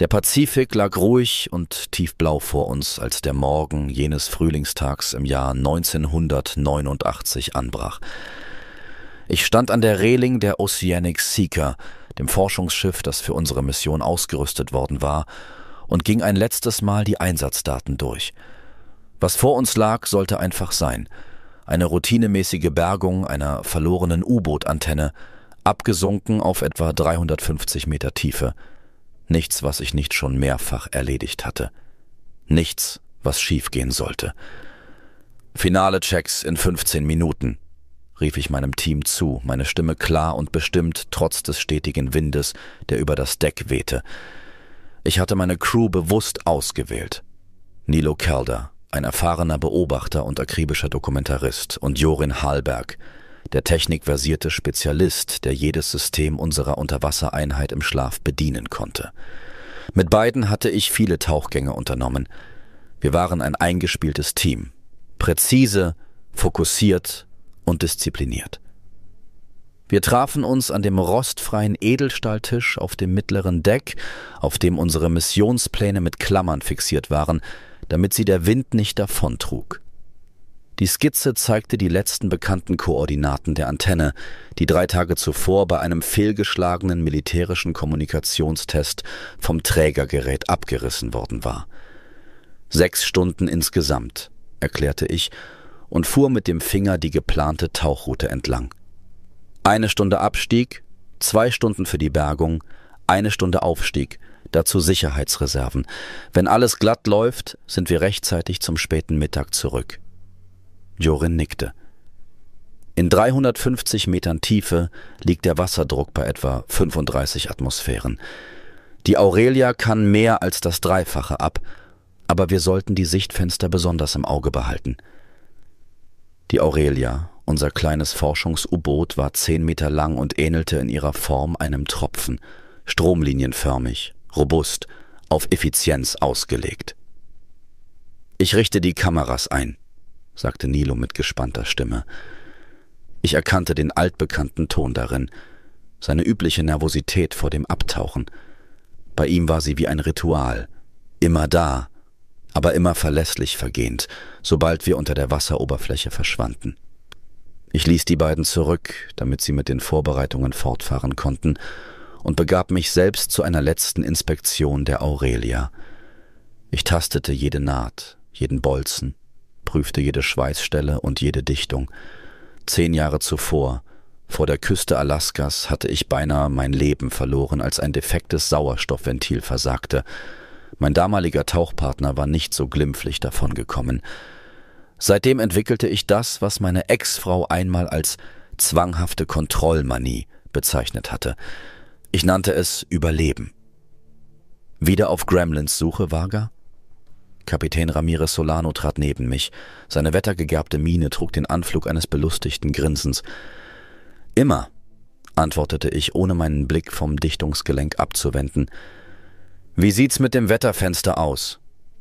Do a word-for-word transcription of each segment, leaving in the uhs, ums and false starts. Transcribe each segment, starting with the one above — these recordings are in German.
Der Pazifik lag ruhig und tiefblau vor uns, als der Morgen jenes Frühlingstags im Jahr neunzehnhundertneunundachtzig anbrach. Ich stand an der Reling der Oceanic Seeker, dem Forschungsschiff, das für unsere Mission ausgerüstet worden war, und ging ein letztes Mal die Einsatzdaten durch. Was vor uns lag, sollte einfach sein. Eine routinemäßige Bergung einer verlorenen U-Boot-Antenne, abgesunken auf etwa dreihundertfünfzig Meter Tiefe. Nichts, was ich nicht schon mehrfach erledigt hatte. Nichts, was schiefgehen sollte. Finale Checks in fünfzehn Minuten, rief ich meinem Team zu, meine Stimme klar und bestimmt, trotz des stetigen Windes, der über das Deck wehte. Ich hatte meine Crew bewusst ausgewählt. Nilo Calder, ein erfahrener Beobachter und akribischer Dokumentarist, und Jorin Hallberg, der technikversierte Spezialist, der jedes System unserer Unterwassereinheit im Schlaf bedienen konnte. Mit beiden hatte ich viele Tauchgänge unternommen. Wir waren ein eingespieltes Team, präzise, fokussiert und diszipliniert. Wir trafen uns an dem rostfreien Edelstahltisch auf dem mittleren Deck, auf dem unsere Missionspläne mit Klammern fixiert waren, damit sie der Wind nicht davontrug. Die Skizze zeigte die letzten bekannten Koordinaten der Antenne, die drei Tage zuvor bei einem fehlgeschlagenen militärischen Kommunikationstest vom Trägergerät abgerissen worden war. Sechs Stunden insgesamt, erklärte ich und fuhr mit dem Finger die geplante Tauchroute entlang. Eine Stunde Abstieg, zwei Stunden für die Bergung, eine Stunde Aufstieg, dazu Sicherheitsreserven. Wenn alles glatt läuft, sind wir rechtzeitig zum späten Mittag zurück. Jorin nickte. In dreihundertfünfzig Metern Tiefe liegt der Wasserdruck bei etwa fünfunddreißig Atmosphären. Die Aurelia kann mehr als das Dreifache ab, aber wir sollten die Sichtfenster besonders im Auge behalten. Die Aurelia, unser kleines Forschungs-U-Boot, war zehn Meter lang und ähnelte in ihrer Form einem Tropfen, stromlinienförmig, robust, auf Effizienz ausgelegt. »Ich richte die Kameras ein«, sagte Nilo mit gespannter Stimme. Ich erkannte den altbekannten Ton darin, seine übliche Nervosität vor dem Abtauchen. Bei ihm war sie wie ein Ritual, immer da, aber immer verlässlich vergehend, sobald wir unter der Wasseroberfläche verschwanden. Ich ließ die beiden zurück, damit sie mit den Vorbereitungen fortfahren konnten, und begab mich selbst zu einer letzten Inspektion der Aurelia. Ich tastete jede Naht, jeden Bolzen, prüfte jede Schweißstelle und jede Dichtung. Zehn Jahre zuvor, vor der Küste Alaskas, hatte ich beinahe mein Leben verloren, als ein defektes Sauerstoffventil versagte. Mein damaliger Tauchpartner war nicht so glimpflich davongekommen. Seitdem entwickelte ich das, was meine Ex-Frau einmal als zwanghafte Kontrollmanie bezeichnet hatte. Ich nannte es Überleben. Wieder auf Gremlins Suche, Varga? Kapitän Ramirez Solano trat neben mich. Seine wettergegerbte Miene trug den Anflug eines belustigten Grinsens. »Immer«, antwortete ich, ohne meinen Blick vom Dichtungsgelenk abzuwenden. »Wie sieht's mit dem Wetterfenster aus?«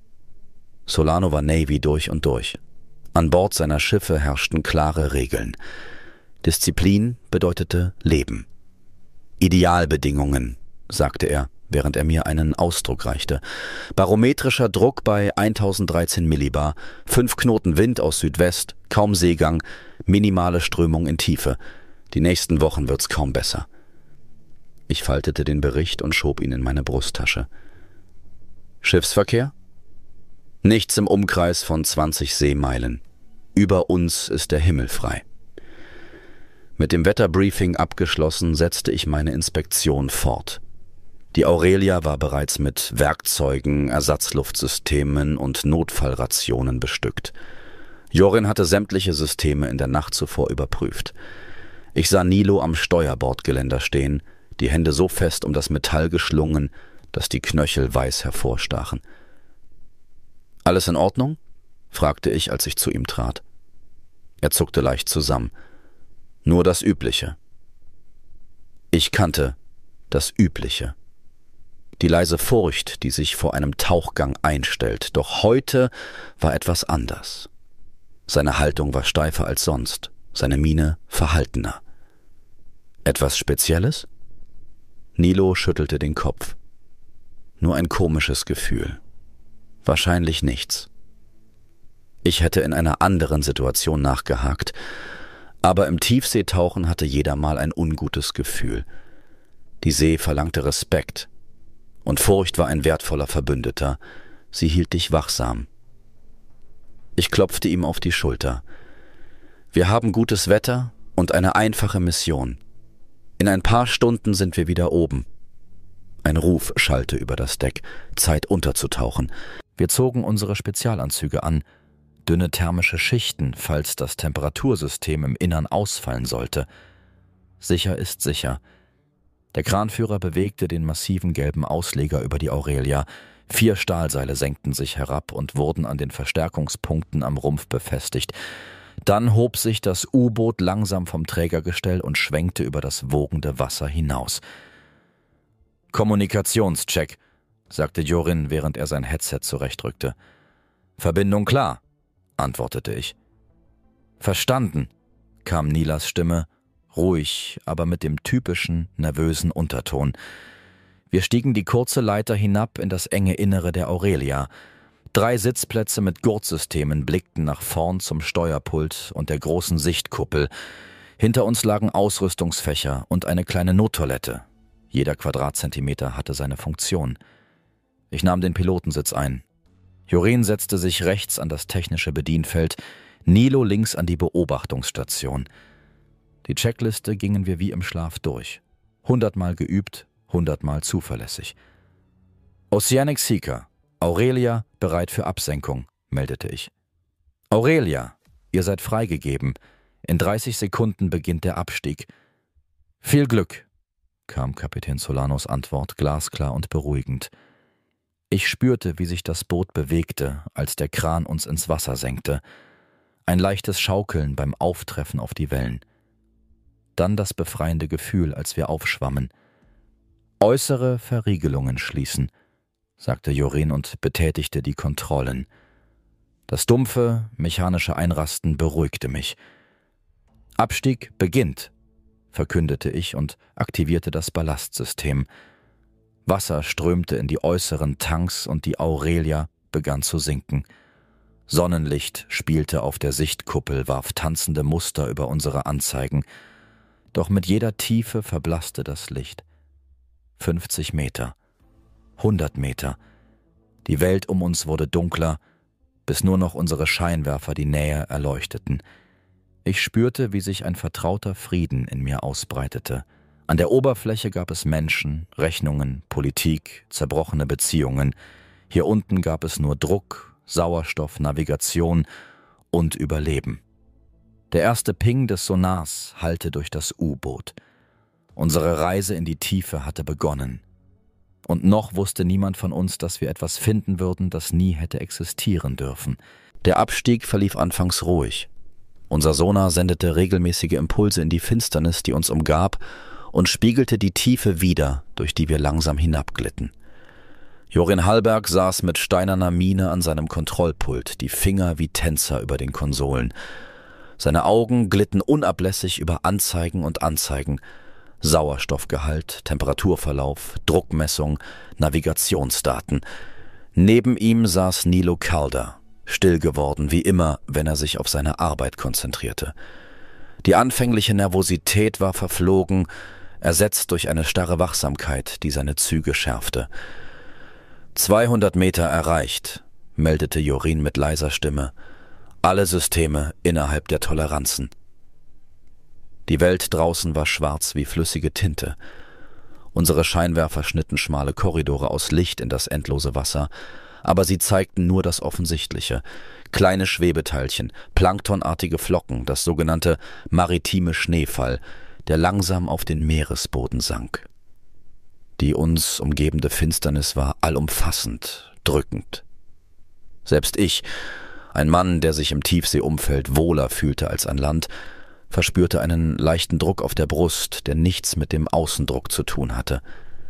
Solano war Navy durch und durch. An Bord seiner Schiffe herrschten klare Regeln. Disziplin bedeutete Leben. »Idealbedingungen«, sagte er, während er mir einen Ausdruck reichte. Barometrischer Druck bei eintausenddreizehn Millibar, fünf Knoten Wind aus Südwest, kaum Seegang, minimale Strömung in Tiefe. Die nächsten Wochen wird's kaum besser. Ich faltete den Bericht und schob ihn in meine Brusttasche. Schiffsverkehr? Nichts im Umkreis von zwanzig Seemeilen. Über uns ist der Himmel frei. Mit dem Wetterbriefing abgeschlossen, setzte ich meine Inspektion fort. Die Aurelia war bereits mit Werkzeugen, Ersatzluftsystemen und Notfallrationen bestückt. Jorin hatte sämtliche Systeme in der Nacht zuvor überprüft. Ich sah Nilo am Steuerbordgeländer stehen, die Hände so fest um das Metall geschlungen, dass die Knöchel weiß hervorstachen. »Alles in Ordnung?« fragte ich, als ich zu ihm trat. Er zuckte leicht zusammen. »Nur das Übliche.« Ich kannte das Übliche. Die leise Furcht, die sich vor einem Tauchgang einstellt. Doch heute war etwas anders. Seine Haltung war steifer als sonst, seine Miene verhaltener. »Etwas Spezielles?« Nilo schüttelte den Kopf. Nur ein komisches Gefühl. Wahrscheinlich nichts. Ich hätte in einer anderen Situation nachgehakt, aber im Tiefseetauchen hatte jeder mal ein ungutes Gefühl. Die See verlangte Respekt, und Furcht war ein wertvoller Verbündeter. Sie hielt dich wachsam. Ich klopfte ihm auf die Schulter. Wir haben gutes Wetter und eine einfache Mission. In ein paar Stunden sind wir wieder oben. Ein Ruf schallte über das Deck. Zeit unterzutauchen. Wir zogen unsere Spezialanzüge an. Dünne thermische Schichten, falls das Temperatursystem im Innern ausfallen sollte. Sicher ist sicher. Der Kranführer bewegte den massiven gelben Ausleger über die Aurelia. Vier Stahlseile senkten sich herab und wurden an den Verstärkungspunkten am Rumpf befestigt. Dann hob sich das U-Boot langsam vom Trägergestell und schwenkte über das wogende Wasser hinaus. »Kommunikationscheck«, sagte Jorin, während er sein Headset zurechtrückte. »Verbindung klar«, antwortete ich. »Verstanden«, kam Nilas Stimme, ruhig, aber mit dem typischen, nervösen Unterton. Wir stiegen die kurze Leiter hinab in das enge Innere der Aurelia. Drei Sitzplätze mit Gurtsystemen blickten nach vorn zum Steuerpult und der großen Sichtkuppel. Hinter uns lagen Ausrüstungsfächer und eine kleine Nottoilette. Jeder Quadratzentimeter hatte seine Funktion. Ich nahm den Pilotensitz ein. Jorin setzte sich rechts an das technische Bedienfeld, Nilo links an die Beobachtungsstation. Die Checkliste gingen wir wie im Schlaf durch. Hundertmal geübt, hundertmal zuverlässig. Oceanic Seeker, Aurelia bereit für Absenkung, meldete ich. Aurelia, ihr seid freigegeben. In dreißig Sekunden beginnt der Abstieg. Viel Glück, kam Kapitän Solanos Antwort glasklar und beruhigend. Ich spürte, wie sich das Boot bewegte, als der Kran uns ins Wasser senkte. Ein leichtes Schaukeln beim Auftreffen auf die Wellen. Dann das befreiende Gefühl, als wir aufschwammen. Äußere Verriegelungen schließen, sagte Jorin und betätigte die Kontrollen. Das dumpfe, mechanische Einrasten beruhigte mich. Abstieg beginnt, verkündete ich und aktivierte das Ballastsystem. Wasser strömte in die äußeren Tanks und die Aurelia begann zu sinken. Sonnenlicht spielte auf der Sichtkuppel, warf tanzende Muster über unsere Anzeigen. Doch mit jeder Tiefe verblasste das Licht. fünfzig Meter, hundert Meter. Die Welt um uns wurde dunkler, bis nur noch unsere Scheinwerfer die Nähe erleuchteten. Ich spürte, wie sich ein vertrauter Frieden in mir ausbreitete. An der Oberfläche gab es Menschen, Rechnungen, Politik, zerbrochene Beziehungen. Hier unten gab es nur Druck, Sauerstoff, Navigation und Überleben. Der erste Ping des Sonars hallte durch das U-Boot. Unsere Reise in die Tiefe hatte begonnen. Und noch wusste niemand von uns, dass wir etwas finden würden, das nie hätte existieren dürfen. Der Abstieg verlief anfangs ruhig. Unser Sonar sendete regelmäßige Impulse in die Finsternis, die uns umgab, und spiegelte die Tiefe wider, durch die wir langsam hinabglitten. Jorin Hallberg saß mit steinerner Miene an seinem Kontrollpult, die Finger wie Tänzer über den Konsolen. Seine Augen glitten unablässig über Anzeigen und Anzeigen. Sauerstoffgehalt, Temperaturverlauf, Druckmessung, Navigationsdaten. Neben ihm saß Nilo Calder, still geworden wie immer, wenn er sich auf seine Arbeit konzentrierte. Die anfängliche Nervosität war verflogen, ersetzt durch eine starre Wachsamkeit, die seine Züge schärfte. zweihundert Meter erreicht, meldete Jorin mit leiser Stimme. Alle Systeme innerhalb der Toleranzen. Die Welt draußen war schwarz wie flüssige Tinte. Unsere Scheinwerfer schnitten schmale Korridore aus Licht in das endlose Wasser, aber sie zeigten nur das Offensichtliche. Kleine Schwebeteilchen, planktonartige Flocken, das sogenannte maritime Schneefall, der langsam auf den Meeresboden sank. Die uns umgebende Finsternis war allumfassend, drückend. Selbst ich, ein Mann, der sich im Tiefseeumfeld wohler fühlte als an Land, verspürte einen leichten Druck auf der Brust, der nichts mit dem Außendruck zu tun hatte.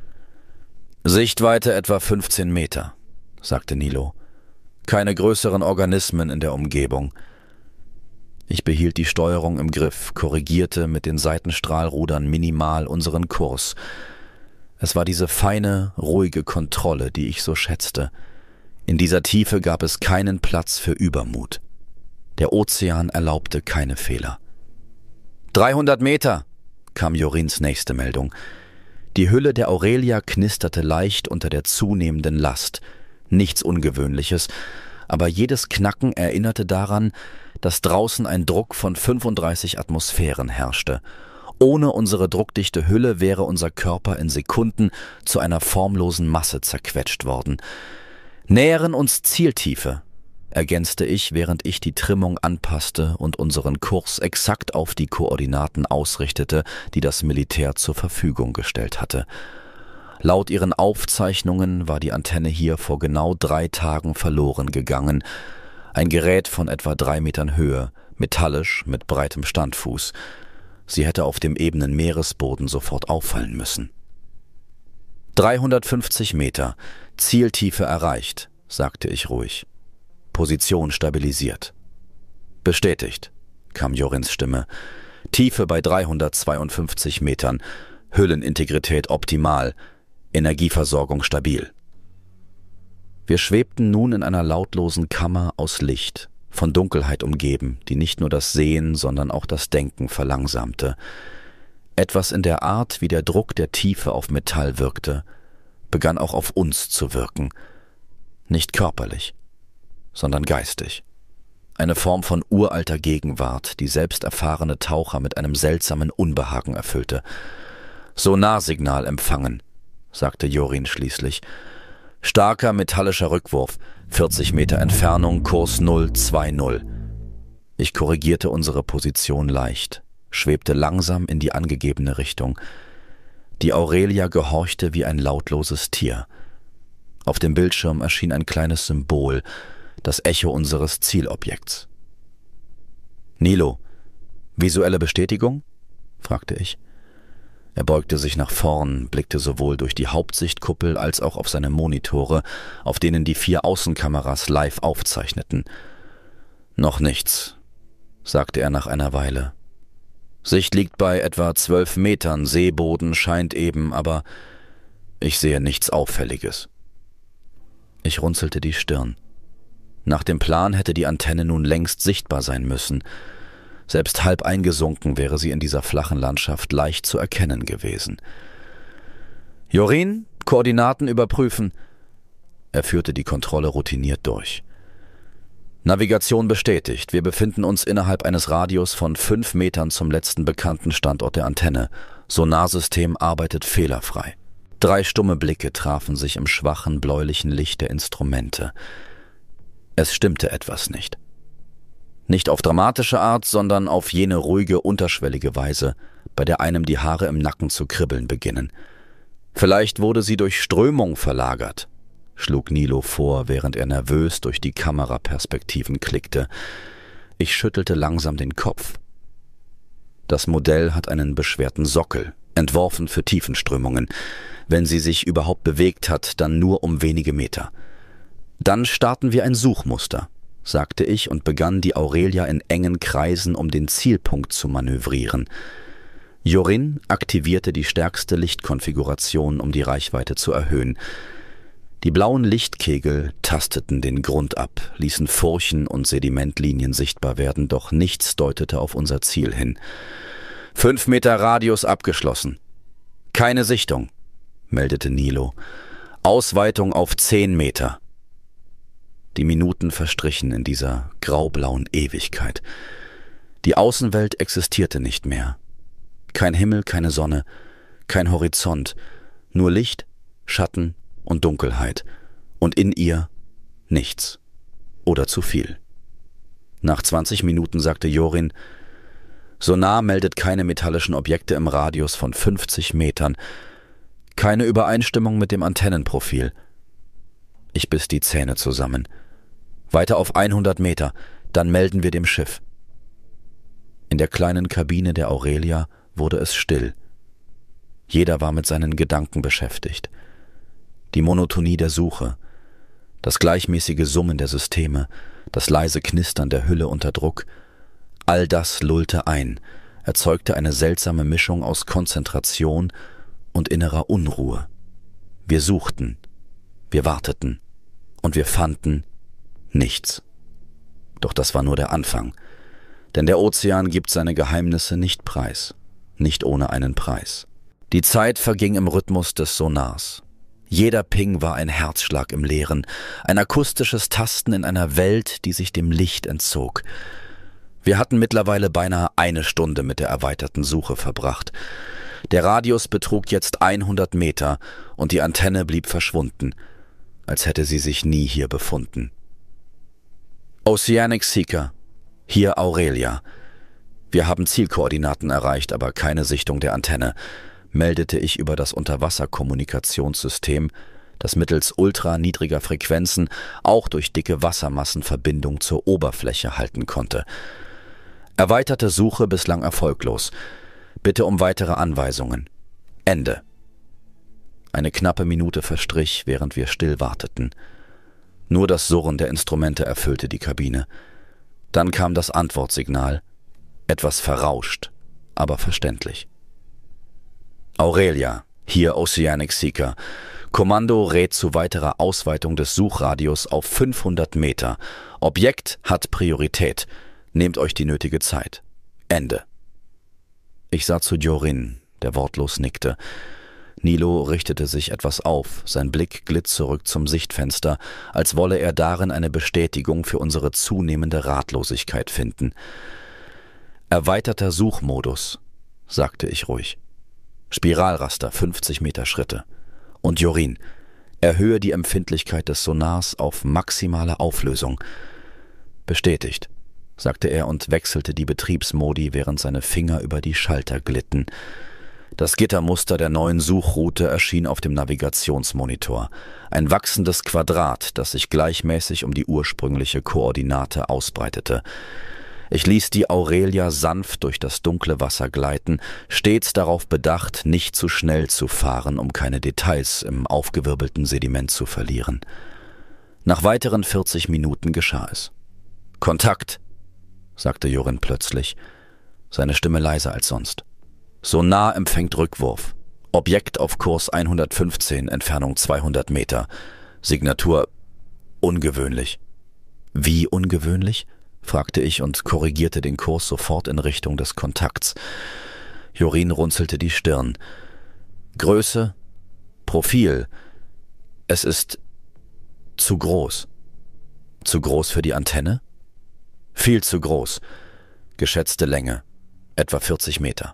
»Sichtweite etwa fünfzehn Meter«, sagte Nilo. »Keine größeren Organismen in der Umgebung.« Ich behielt die Steuerung im Griff, korrigierte mit den Seitenstrahlrudern minimal unseren Kurs. Es war diese feine, ruhige Kontrolle, die ich so schätzte. In dieser Tiefe gab es keinen Platz für Übermut. Der Ozean erlaubte keine Fehler. »dreihundert Meter«, kam Jorins nächste Meldung. Die Hülle der Aurelia knisterte leicht unter der zunehmenden Last. Nichts Ungewöhnliches, aber jedes Knacken erinnerte daran, dass draußen ein Druck von fünfunddreißig Atmosphären herrschte. Ohne unsere druckdichte Hülle wäre unser Körper in Sekunden zu einer formlosen Masse zerquetscht worden. »Nähern uns Zieltiefe«, ergänzte ich, während ich die Trimmung anpasste und unseren Kurs exakt auf die Koordinaten ausrichtete, die das Militär zur Verfügung gestellt hatte. Laut ihren Aufzeichnungen war die Antenne hier vor genau drei Tagen verloren gegangen. Ein Gerät von etwa drei Metern Höhe, metallisch mit breitem Standfuß. Sie hätte auf dem ebenen Meeresboden sofort auffallen müssen. »dreihundertfünfzig Meter, Zieltiefe erreicht«, sagte ich ruhig. »Position stabilisiert.« »Bestätigt«, kam Jorins Stimme. »Tiefe bei dreihundertzweiundfünfzig Metern, Hüllenintegrität optimal, Energieversorgung stabil.« Wir schwebten nun in einer lautlosen Kammer aus Licht, von Dunkelheit umgeben, die nicht nur das Sehen, sondern auch das Denken verlangsamte. Etwas in der Art, wie der Druck der Tiefe auf Metall wirkte, begann auch auf uns zu wirken. Nicht körperlich, sondern geistig. Eine Form von uralter Gegenwart, die selbst erfahrene Taucher mit einem seltsamen Unbehagen erfüllte. »Sonarsignal empfangen«, sagte Jorin schließlich. »Starker metallischer Rückwurf, vierzig Meter Entfernung, Kurs null zwei null. Ich korrigierte unsere Position leicht, schwebte langsam in die angegebene Richtung. Die Aurelia gehorchte wie ein lautloses Tier. Auf dem Bildschirm erschien ein kleines Symbol, das Echo unseres Zielobjekts. »Nilo, visuelle Bestätigung?« fragte ich. Er beugte sich nach vorn, blickte sowohl durch die Hauptsichtkuppel als auch auf seine Monitore, auf denen die vier Außenkameras live aufzeichneten. »Noch nichts«, sagte er nach einer Weile. »Sicht liegt bei etwa zwölf Metern, Seeboden scheint eben, aber ich sehe nichts Auffälliges.« Ich runzelte die Stirn. Nach dem Plan hätte die Antenne nun längst sichtbar sein müssen. Selbst halb eingesunken wäre sie in dieser flachen Landschaft leicht zu erkennen gewesen. »Jorin, Koordinaten überprüfen.« Er führte die Kontrolle routiniert durch. »Navigation bestätigt. Wir befinden uns innerhalb eines Radius von fünf Metern zum letzten bekannten Standort der Antenne. Sonarsystem arbeitet fehlerfrei.« Drei stumme Blicke trafen sich im schwachen, bläulichen Licht der Instrumente. Es stimmte etwas nicht. Nicht auf dramatische Art, sondern auf jene ruhige, unterschwellige Weise, bei der einem die Haare im Nacken zu kribbeln beginnen. »Vielleicht wurde sie durch Strömung verlagert«, schlug Nilo vor, während er nervös durch die Kameraperspektiven klickte. Ich schüttelte langsam den Kopf. Das Modell hat einen beschwerten Sockel, entworfen für Tiefenströmungen. Wenn sie sich überhaupt bewegt hat, dann nur um wenige Meter. »Dann starten wir ein Suchmuster«, sagte ich und begann, die Aurelia in engen Kreisen um den Zielpunkt zu manövrieren. Jorin aktivierte die stärkste Lichtkonfiguration, um die Reichweite zu erhöhen. Die blauen Lichtkegel tasteten den Grund ab, ließen Furchen und Sedimentlinien sichtbar werden, doch nichts deutete auf unser Ziel hin. »Fünf Meter Radius abgeschlossen.« »Keine Sichtung«, meldete Nilo. »Ausweitung auf zehn Meter.« Die Minuten verstrichen in dieser graublauen Ewigkeit. Die Außenwelt existierte nicht mehr. Kein Himmel, keine Sonne, kein Horizont, nur Licht, Schatten und Dunkelheit. Und in ihr nichts. Oder zu viel. Nach zwanzig Minuten sagte Jorin, »Sonar meldet keine metallischen Objekte im Radius von fünfzig Metern. Keine Übereinstimmung mit dem Antennenprofil.« Ich biss die Zähne zusammen. »Weiter auf hundert Meter, dann melden wir dem Schiff.« In der kleinen Kabine der Aurelia wurde es still. Jeder war mit seinen Gedanken beschäftigt. Die Monotonie der Suche, das gleichmäßige Summen der Systeme, das leise Knistern der Hülle unter Druck, all das lullte ein, erzeugte eine seltsame Mischung aus Konzentration und innerer Unruhe. Wir suchten, wir warteten und wir fanden nichts. Doch das war nur der Anfang, denn der Ozean gibt seine Geheimnisse nicht preis, nicht ohne einen Preis. Die Zeit verging im Rhythmus des Sonars. Jeder Ping war ein Herzschlag im Leeren, ein akustisches Tasten in einer Welt, die sich dem Licht entzog. Wir hatten mittlerweile beinahe eine Stunde mit der erweiterten Suche verbracht. Der Radius betrug jetzt hundert Meter und die Antenne blieb verschwunden, als hätte sie sich nie hier befunden. Oceanic Seeker, hier Aurelia. Wir haben Zielkoordinaten erreicht, aber keine Sichtung der Antenne, meldete ich über das Unterwasserkommunikationssystem, das mittels ultraniedriger Frequenzen auch durch dicke Wassermassen Verbindung zur Oberfläche halten konnte. Erweiterte Suche bislang erfolglos. Bitte um weitere Anweisungen. Ende. Eine knappe Minute verstrich, während wir still warteten. Nur das Surren der Instrumente erfüllte die Kabine. Dann kam das Antwortsignal, etwas verrauscht, aber verständlich. Aurelia, hier Oceanic Seeker. Kommando rät zu weiterer Ausweitung des Suchradius auf fünfhundert Meter. Objekt hat Priorität. Nehmt euch die nötige Zeit. Ende. Ich sah zu Jorin, der wortlos nickte. Nilo richtete sich etwas auf, sein Blick glitt zurück zum Sichtfenster, als wolle er darin eine Bestätigung für unsere zunehmende Ratlosigkeit finden. Erweiterter Suchmodus, sagte ich ruhig. Spiralraster, fünfzig Meter Schritte. Und Jorin, erhöhe die Empfindlichkeit des Sonars auf maximale Auflösung. Bestätigt, sagte er und wechselte die Betriebsmodi, während seine Finger über die Schalter glitten. Das Gittermuster der neuen Suchroute erschien auf dem Navigationsmonitor. Ein wachsendes Quadrat, das sich gleichmäßig um die ursprüngliche Koordinate ausbreitete. Ich ließ die Aurelia sanft durch das dunkle Wasser gleiten, stets darauf bedacht, nicht zu schnell zu fahren, um keine Details im aufgewirbelten Sediment zu verlieren. Nach weiteren vierzig Minuten geschah es. »Kontakt«, sagte Jorin plötzlich, seine Stimme leiser als sonst. »Sonar empfängt Rückwurf. Objekt auf Kurs hundertfünfzehn, Entfernung zweihundert Meter. Signatur ungewöhnlich.« »Wie ungewöhnlich?« fragte ich und korrigierte den Kurs sofort in Richtung des Kontakts. Jorin runzelte die Stirn. »Größe, Profil. Es ist zu groß.« »Zu groß für die Antenne?« »Viel zu groß. Geschätzte Länge. Etwa vierzig Meter.«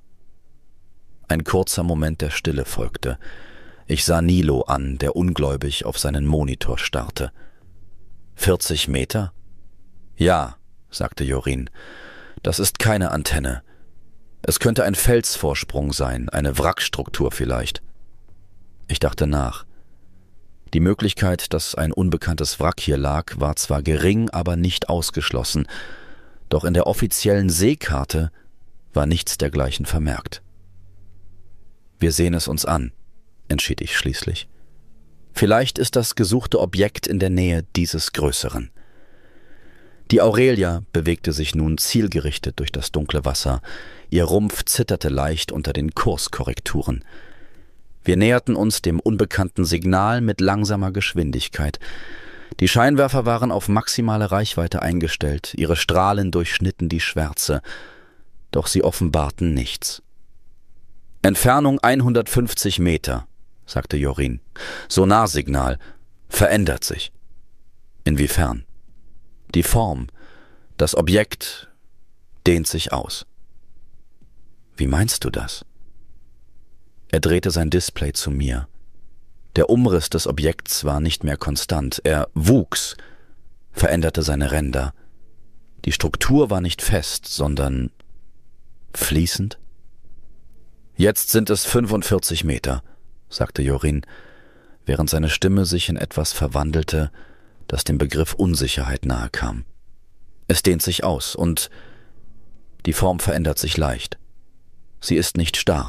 Ein kurzer Moment der Stille folgte. Ich sah Nilo an, der ungläubig auf seinen Monitor starrte. »vierzig Meter?« »Ja«, sagte Jorin. »Das ist keine Antenne. Es könnte ein Felsvorsprung sein, eine Wrackstruktur vielleicht.« Ich dachte nach. Die Möglichkeit, dass ein unbekanntes Wrack hier lag, war zwar gering, aber nicht ausgeschlossen. Doch in der offiziellen Seekarte war nichts dergleichen vermerkt. »Wir sehen es uns an«, entschied ich schließlich. »Vielleicht ist das gesuchte Objekt in der Nähe dieses Größeren.« Die Aurelia bewegte sich nun zielgerichtet durch das dunkle Wasser. Ihr Rumpf zitterte leicht unter den Kurskorrekturen. Wir näherten uns dem unbekannten Signal mit langsamer Geschwindigkeit. Die Scheinwerfer waren auf maximale Reichweite eingestellt, ihre Strahlen durchschnitten die Schwärze, doch sie offenbarten nichts. »Entfernung hundertfünfzig Meter«, sagte Jorin. »Sonarsignal verändert sich.« »Inwiefern?« »Die Form, das Objekt dehnt sich aus.« »Wie meinst du das?« Er drehte sein Display zu mir. Der Umriss des Objekts war nicht mehr konstant. Er wuchs, veränderte seine Ränder. Die Struktur war nicht fest, sondern fließend. »Jetzt sind es fünfundvierzig Meter«, sagte Jorin, während seine Stimme sich in etwas verwandelte, das dem Begriff Unsicherheit nahe kam. »Es dehnt sich aus und die Form verändert sich leicht. Sie ist nicht starr.«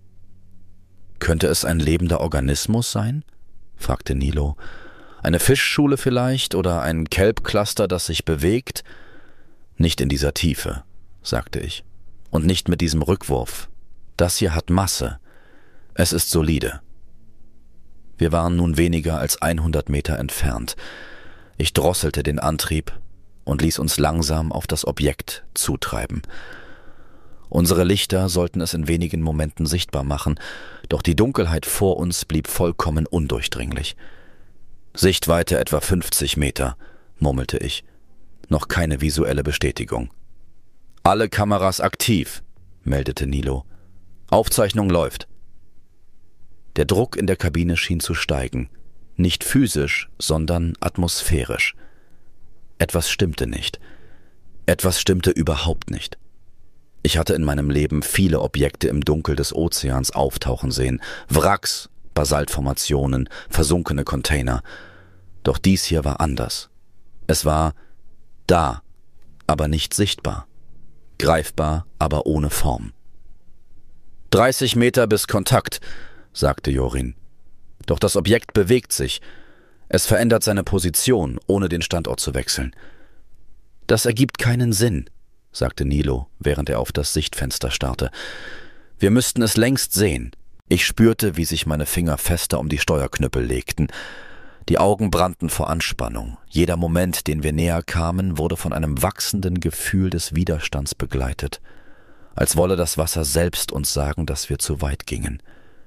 »Könnte es ein lebender Organismus sein?« fragte Nilo. »Eine Fischschule vielleicht oder ein Kelpcluster, das sich bewegt?« »Nicht in dieser Tiefe«, sagte ich. »Und nicht mit diesem Rückwurf. Das hier hat Masse. Es ist solide. Wir waren nun weniger als hundert Meter entfernt. Ich drosselte den Antrieb und ließ uns langsam auf das Objekt zutreiben. Unsere Lichter sollten es in wenigen Momenten sichtbar machen, doch die Dunkelheit vor uns blieb vollkommen undurchdringlich. »Sichtweite etwa fünfzig Meter«, murmelte ich. Noch keine visuelle Bestätigung. »Alle Kameras aktiv«, meldete Nilo. »Aufzeichnung läuft.« Der Druck in der Kabine schien zu steigen. Nicht physisch, sondern atmosphärisch. Etwas stimmte nicht. Etwas stimmte überhaupt nicht. Ich hatte in meinem Leben viele Objekte im Dunkel des Ozeans auftauchen sehen. Wracks, Basaltformationen, versunkene Container. Doch dies hier war anders. Es war da, aber nicht sichtbar. Greifbar, aber ohne Form. »dreißig Meter bis Kontakt«, sagte Jorin. Doch das Objekt bewegt sich. Es verändert seine Position, ohne den Standort zu wechseln. »Das ergibt keinen Sinn«, sagte Nilo, während er auf das Sichtfenster starrte. »Wir müssten es längst sehen.« Ich spürte, wie sich meine Finger fester um die Steuerknüppel legten. Die Augen brannten vor Anspannung. Jeder Moment, den wir näher kamen, wurde von einem wachsenden Gefühl des Widerstands begleitet, als wolle das Wasser selbst uns sagen, dass wir zu weit gingen.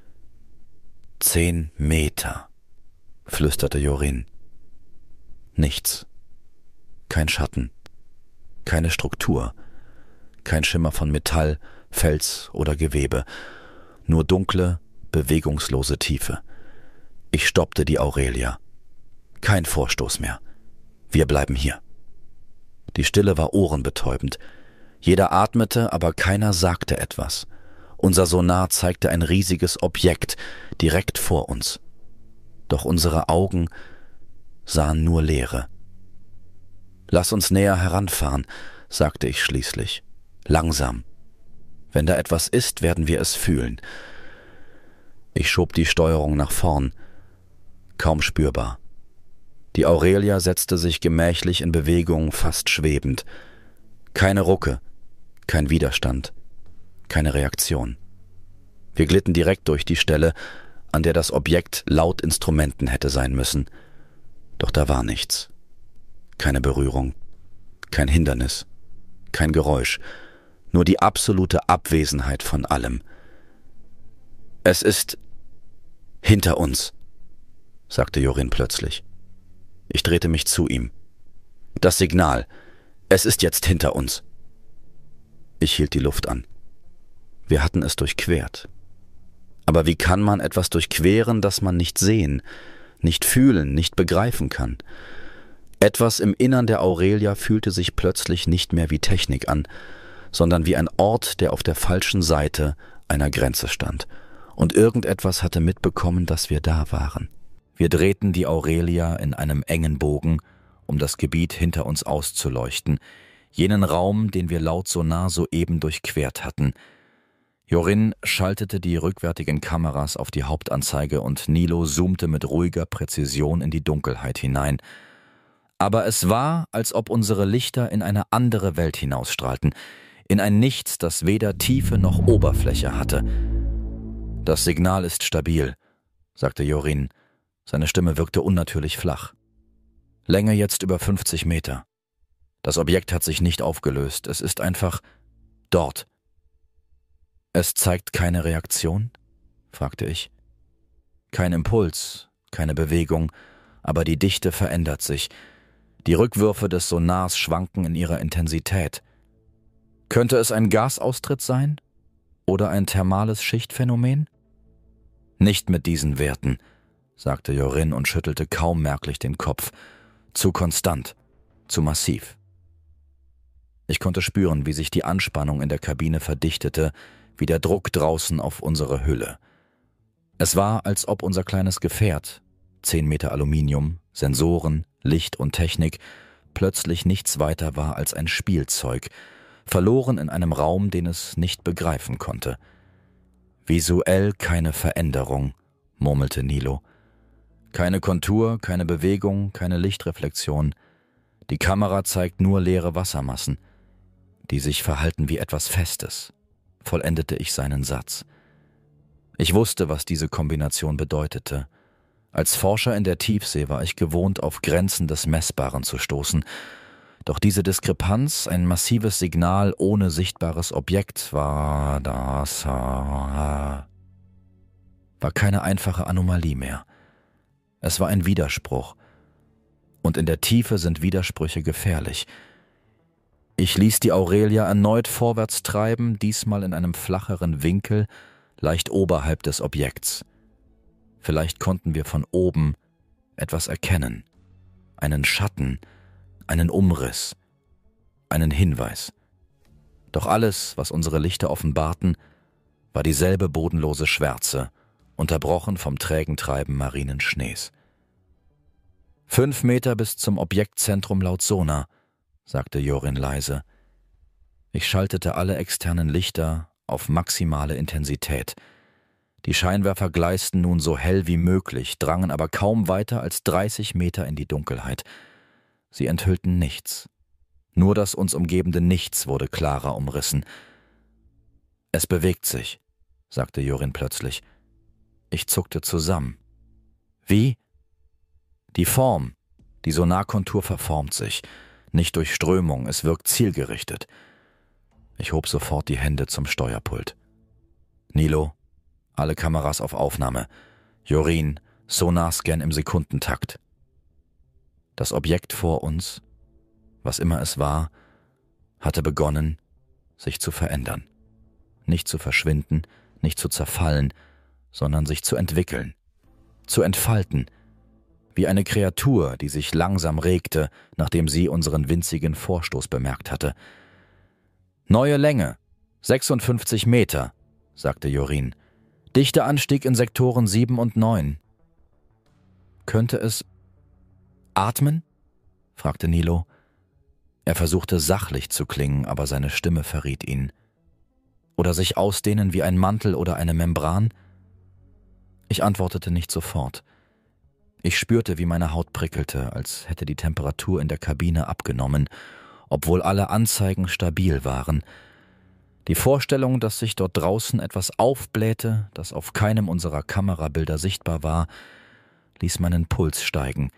»Zehn Meter«, flüsterte Jorin. Nichts. Kein Schatten. Keine Struktur. Kein Schimmer von Metall, Fels oder Gewebe. Nur dunkle, bewegungslose Tiefe. Ich stoppte die Aurelia. Kein Vorstoß mehr. Wir bleiben hier. Die Stille war ohrenbetäubend. Jeder atmete, aber keiner sagte etwas. Unser Sonar zeigte ein riesiges Objekt direkt vor uns. Doch unsere Augen sahen nur Leere. »Lass uns näher heranfahren«, sagte ich schließlich. »Langsam. Wenn da etwas ist, werden wir es fühlen.« Ich schob die Steuerung nach vorn. Kaum spürbar. Die Aurelia setzte sich gemächlich in Bewegung, fast schwebend. Keine Rucke, kein Widerstand, keine Reaktion. Wir glitten direkt durch die Stelle, an der das Objekt laut Instrumenten hätte sein müssen. Doch da war nichts. Keine Berührung, kein Hindernis, kein Geräusch, nur die absolute Abwesenheit von allem. »Es ist hinter uns«, sagte Jorin plötzlich. Ich drehte mich zu ihm. »Das Signal. Es ist jetzt hinter uns.« Ich hielt die Luft an. Wir hatten es durchquert. Aber wie kann man etwas durchqueren, das man nicht sehen, nicht fühlen, nicht begreifen kann? Etwas im Innern der Aurelia fühlte sich plötzlich nicht mehr wie Technik an, sondern wie ein Ort, der auf der falschen Seite einer Grenze stand. Und irgendetwas hatte mitbekommen, dass wir da waren. Wir drehten die Aurelia in einem engen Bogen, um das Gebiet hinter uns auszuleuchten, jenen Raum, den wir laut Sonar soeben durchquert hatten. Jorin schaltete die rückwärtigen Kameras auf die Hauptanzeige und Nilo zoomte mit ruhiger Präzision in die Dunkelheit hinein. Aber es war, als ob unsere Lichter in eine andere Welt hinausstrahlten, in ein Nichts, das weder Tiefe noch Oberfläche hatte. »Das Signal ist stabil«, sagte Jorin. Seine Stimme wirkte unnatürlich flach. »Länge jetzt über fünfzig Meter. Das Objekt hat sich nicht aufgelöst, es ist einfach dort.« »Es zeigt keine Reaktion?« fragte ich. »Kein Impuls, keine Bewegung, aber die Dichte verändert sich. Die Rückwürfe des Sonars schwanken in ihrer Intensität. Könnte es ein Gasaustritt sein? Oder ein thermales Schichtphänomen?« »Nicht mit diesen Werten«, sagte Jorin und schüttelte kaum merklich den Kopf. »Zu konstant, zu massiv.« Ich konnte spüren, wie sich die Anspannung in der Kabine verdichtete, wie der Druck draußen auf unsere Hülle. Es war, als ob unser kleines Gefährt, zehn Meter Aluminium, Sensoren, Licht und Technik, plötzlich nichts weiter war als ein Spielzeug, verloren in einem Raum, den es nicht begreifen konnte. »Visuell keine Veränderung«, murmelte Nilo. »Keine Kontur, keine Bewegung, keine Lichtreflexion. Die Kamera zeigt nur leere Wassermassen, die sich verhalten wie etwas Festes«, vollendete ich seinen Satz. Ich wusste, was diese Kombination bedeutete. Als Forscher in der Tiefsee war ich gewohnt, auf Grenzen des Messbaren zu stoßen. Doch diese Diskrepanz, ein massives Signal ohne sichtbares Objekt, war das... war keine einfache Anomalie mehr. Es war ein Widerspruch. Und in der Tiefe sind Widersprüche gefährlich. Ich ließ die Aurelia erneut vorwärts treiben, diesmal in einem flacheren Winkel, leicht oberhalb des Objekts. Vielleicht konnten wir von oben etwas erkennen. Einen Schatten, einen Umriss, einen Hinweis. Doch alles, was unsere Lichter offenbarten, war dieselbe bodenlose Schwärze, unterbrochen vom trägen Treiben marinen Schnees. Fünf Meter bis zum Objektzentrum laut Sonar, sagte Jorin leise. Ich schaltete alle externen Lichter auf maximale Intensität. Die Scheinwerfer gleisten nun so hell wie möglich, drangen aber kaum weiter als dreißig Meter in die Dunkelheit. Sie enthüllten nichts. Nur das uns umgebende Nichts wurde klarer umrissen. »Es bewegt sich«, sagte Jorin plötzlich. Ich zuckte zusammen. »Wie?« »Die Form, die Sonarkontur verformt sich. Nicht durch Strömung, es wirkt zielgerichtet.« Ich hob sofort die Hände zum Steuerpult. »Nilo, alle Kameras auf Aufnahme. Jorin, Sonarscan im Sekundentakt.« Das Objekt vor uns, was immer es war, hatte begonnen, sich zu verändern. Nicht zu verschwinden, nicht zu zerfallen, sondern sich zu entwickeln, zu entfalten, wie eine Kreatur, die sich langsam regte, nachdem sie unseren winzigen Vorstoß bemerkt hatte. »Neue Länge, sechsundfünfzig Meter«, sagte Jorin. »Dichter Anstieg in Sektoren sieben und neun.« »Könnte es atmen?« fragte Nilo. Er versuchte sachlich zu klingen, aber seine Stimme verriet ihn. »Oder sich ausdehnen wie ein Mantel oder eine Membran?« Ich antwortete nicht sofort. Ich spürte, wie meine Haut prickelte, als hätte die Temperatur in der Kabine abgenommen, obwohl alle Anzeigen stabil waren. Die Vorstellung, dass sich dort draußen etwas aufblähte, das auf keinem unserer Kamerabilder sichtbar war, ließ meinen Puls steigen.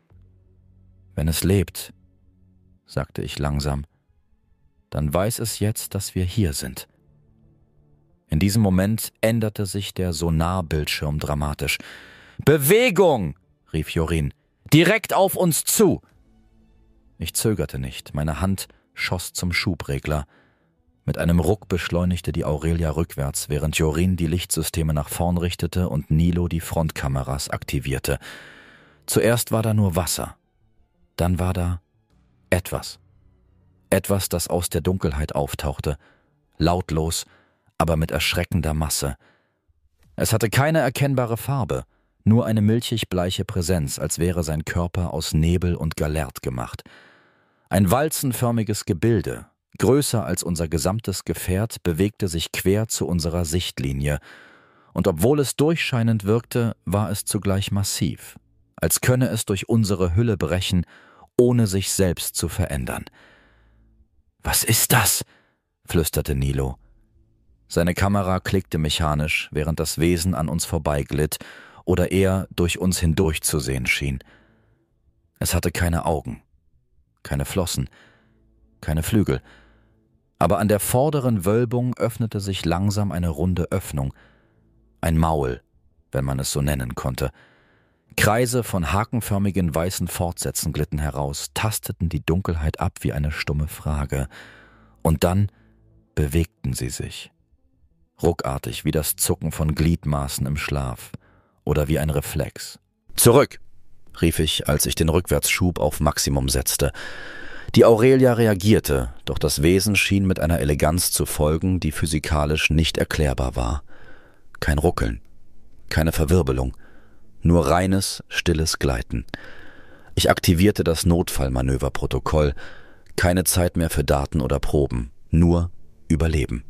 »Wenn es lebt«, sagte ich langsam, »dann weiß es jetzt, dass wir hier sind.« In diesem Moment änderte sich der Sonarbildschirm dramatisch. »Bewegung!« rief Jorin. »Direkt auf uns zu!« Ich zögerte nicht, meine Hand schoss zum Schubregler. Mit einem Ruck beschleunigte die Aurelia rückwärts, während Jorin die Lichtsysteme nach vorn richtete und Nilo die Frontkameras aktivierte. Zuerst war da nur Wasser. Dann war da etwas. Etwas, das aus der Dunkelheit auftauchte, lautlos, aber mit erschreckender Masse. Es hatte keine erkennbare Farbe, nur eine milchig-bleiche Präsenz, als wäre sein Körper aus Nebel und Galert gemacht. Ein walzenförmiges Gebilde, größer als unser gesamtes Gefährt, bewegte sich quer zu unserer Sichtlinie, und obwohl es durchscheinend wirkte, war es zugleich massiv, als könne es durch unsere Hülle brechen, ohne sich selbst zu verändern. »Was ist das?« flüsterte Nilo. Seine Kamera klickte mechanisch, während das Wesen an uns vorbeiglitt oder eher durch uns hindurch zu sehen schien. Es hatte keine Augen, keine Flossen, keine Flügel, aber an der vorderen Wölbung öffnete sich langsam eine runde Öffnung, ein Maul, wenn man es so nennen konnte. Kreise von hakenförmigen weißen Fortsätzen glitten heraus, tasteten die Dunkelheit ab wie eine stumme Frage, und dann bewegten sie sich. Ruckartig wie das Zucken von Gliedmaßen im Schlaf oder wie ein Reflex. »Zurück«, rief ich, als ich den Rückwärtsschub auf Maximum setzte. Die Aurelia reagierte, doch das Wesen schien mit einer Eleganz zu folgen, die physikalisch nicht erklärbar war. Kein Ruckeln, keine Verwirbelung, nur reines, stilles Gleiten. Ich aktivierte das Notfallmanöverprotokoll. Keine Zeit mehr für Daten oder Proben, nur Überleben.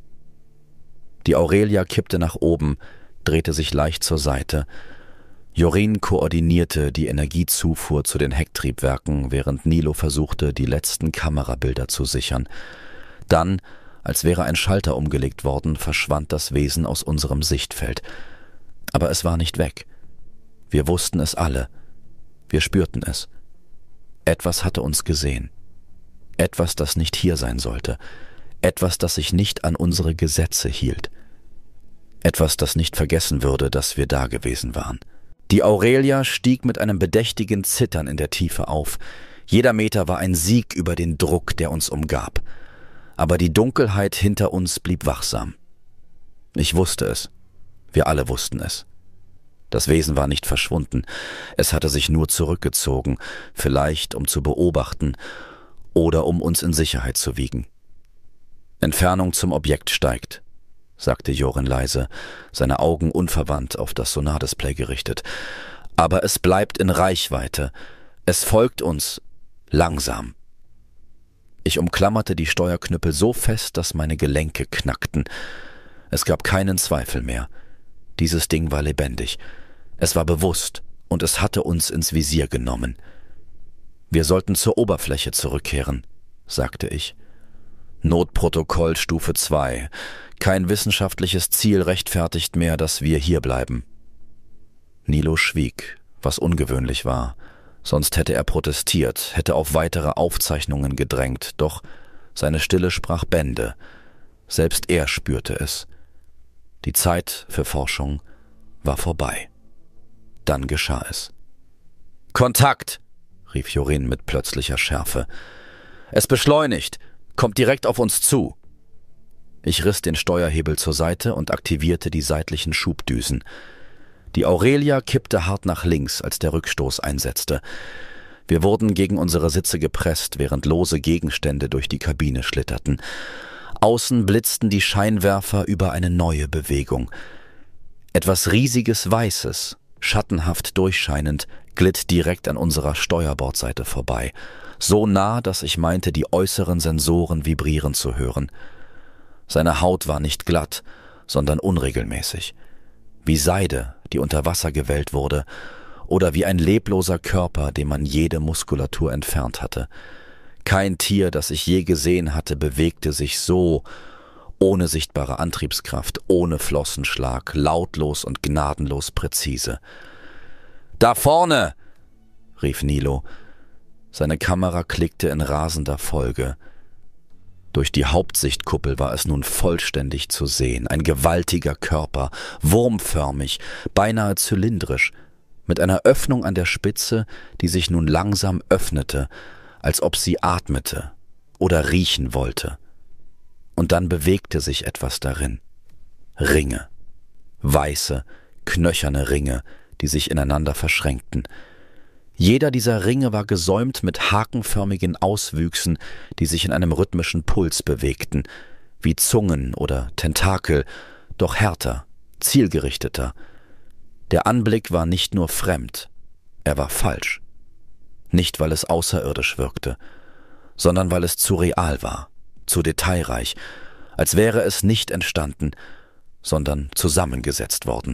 Die Aurelia kippte nach oben, drehte sich leicht zur Seite. Jorin koordinierte die Energiezufuhr zu den Hecktriebwerken, während Nilo versuchte, die letzten Kamerabilder zu sichern. Dann, als wäre ein Schalter umgelegt worden, verschwand das Wesen aus unserem Sichtfeld. Aber es war nicht weg. Wir wussten es alle. Wir spürten es. Etwas hatte uns gesehen. Etwas, das nicht hier sein sollte. Etwas, das sich nicht an unsere Gesetze hielt. Etwas, das nicht vergessen würde, dass wir da gewesen waren. Die Aurelia stieg mit einem bedächtigen Zittern in der Tiefe auf. Jeder Meter war ein Sieg über den Druck, der uns umgab. Aber die Dunkelheit hinter uns blieb wachsam. Ich wusste es. Wir alle wussten es. Das Wesen war nicht verschwunden. Es hatte sich nur zurückgezogen, vielleicht um zu beobachten oder um uns in Sicherheit zu wiegen. Entfernung zum Objekt steigt, sagte Jorin leise, seine Augen unverwandt auf das Sonardisplay gerichtet. Aber es bleibt in Reichweite. Es folgt uns langsam. Ich umklammerte die Steuerknüppel so fest, dass meine Gelenke knackten. Es gab keinen Zweifel mehr. Dieses Ding war lebendig. Es war bewusst und es hatte uns ins Visier genommen. Wir sollten zur Oberfläche zurückkehren, sagte ich. Notprotokoll Stufe zwei. Kein wissenschaftliches Ziel rechtfertigt mehr, dass wir hier bleiben. Nilo schwieg, was ungewöhnlich war. Sonst hätte er protestiert, hätte auf weitere Aufzeichnungen gedrängt, doch seine Stille sprach Bände. Selbst er spürte es. Die Zeit für Forschung war vorbei. Dann geschah es. »Kontakt«, rief Jorin mit plötzlicher Schärfe. »Es beschleunigt, kommt direkt auf uns zu.« Ich riss den Steuerhebel zur Seite und aktivierte die seitlichen Schubdüsen. Die Aurelia kippte hart nach links, als der Rückstoß einsetzte. Wir wurden gegen unsere Sitze gepresst, während lose Gegenstände durch die Kabine schlitterten. Außen blitzten die Scheinwerfer über eine neue Bewegung. Etwas riesiges Weißes, schattenhaft durchscheinend, glitt direkt an unserer Steuerbordseite vorbei. So nah, dass ich meinte, die äußeren Sensoren vibrieren zu hören. Seine Haut war nicht glatt, sondern unregelmäßig. Wie Seide, die unter Wasser gewellt wurde, oder wie ein lebloser Körper, dem man jede Muskulatur entfernt hatte. Kein Tier, das ich je gesehen hatte, bewegte sich so, ohne sichtbare Antriebskraft, ohne Flossenschlag, lautlos und gnadenlos präzise. »Da vorne!« rief Nilo. Seine Kamera klickte in rasender Folge. Durch die Hauptsichtkuppel war es nun vollständig zu sehen. Ein gewaltiger Körper, wurmförmig, beinahe zylindrisch, mit einer Öffnung an der Spitze, die sich nun langsam öffnete, als ob sie atmete oder riechen wollte. Und dann bewegte sich etwas darin. Ringe. Weiße, knöcherne Ringe, die sich ineinander verschränkten. Jeder dieser Ringe war gesäumt mit hakenförmigen Auswüchsen, die sich in einem rhythmischen Puls bewegten, wie Zungen oder Tentakel, doch härter, zielgerichteter. Der Anblick war nicht nur fremd, er war falsch. Nicht, weil es außerirdisch wirkte, sondern weil es zu real war, zu detailreich, als wäre es nicht entstanden, sondern zusammengesetzt worden.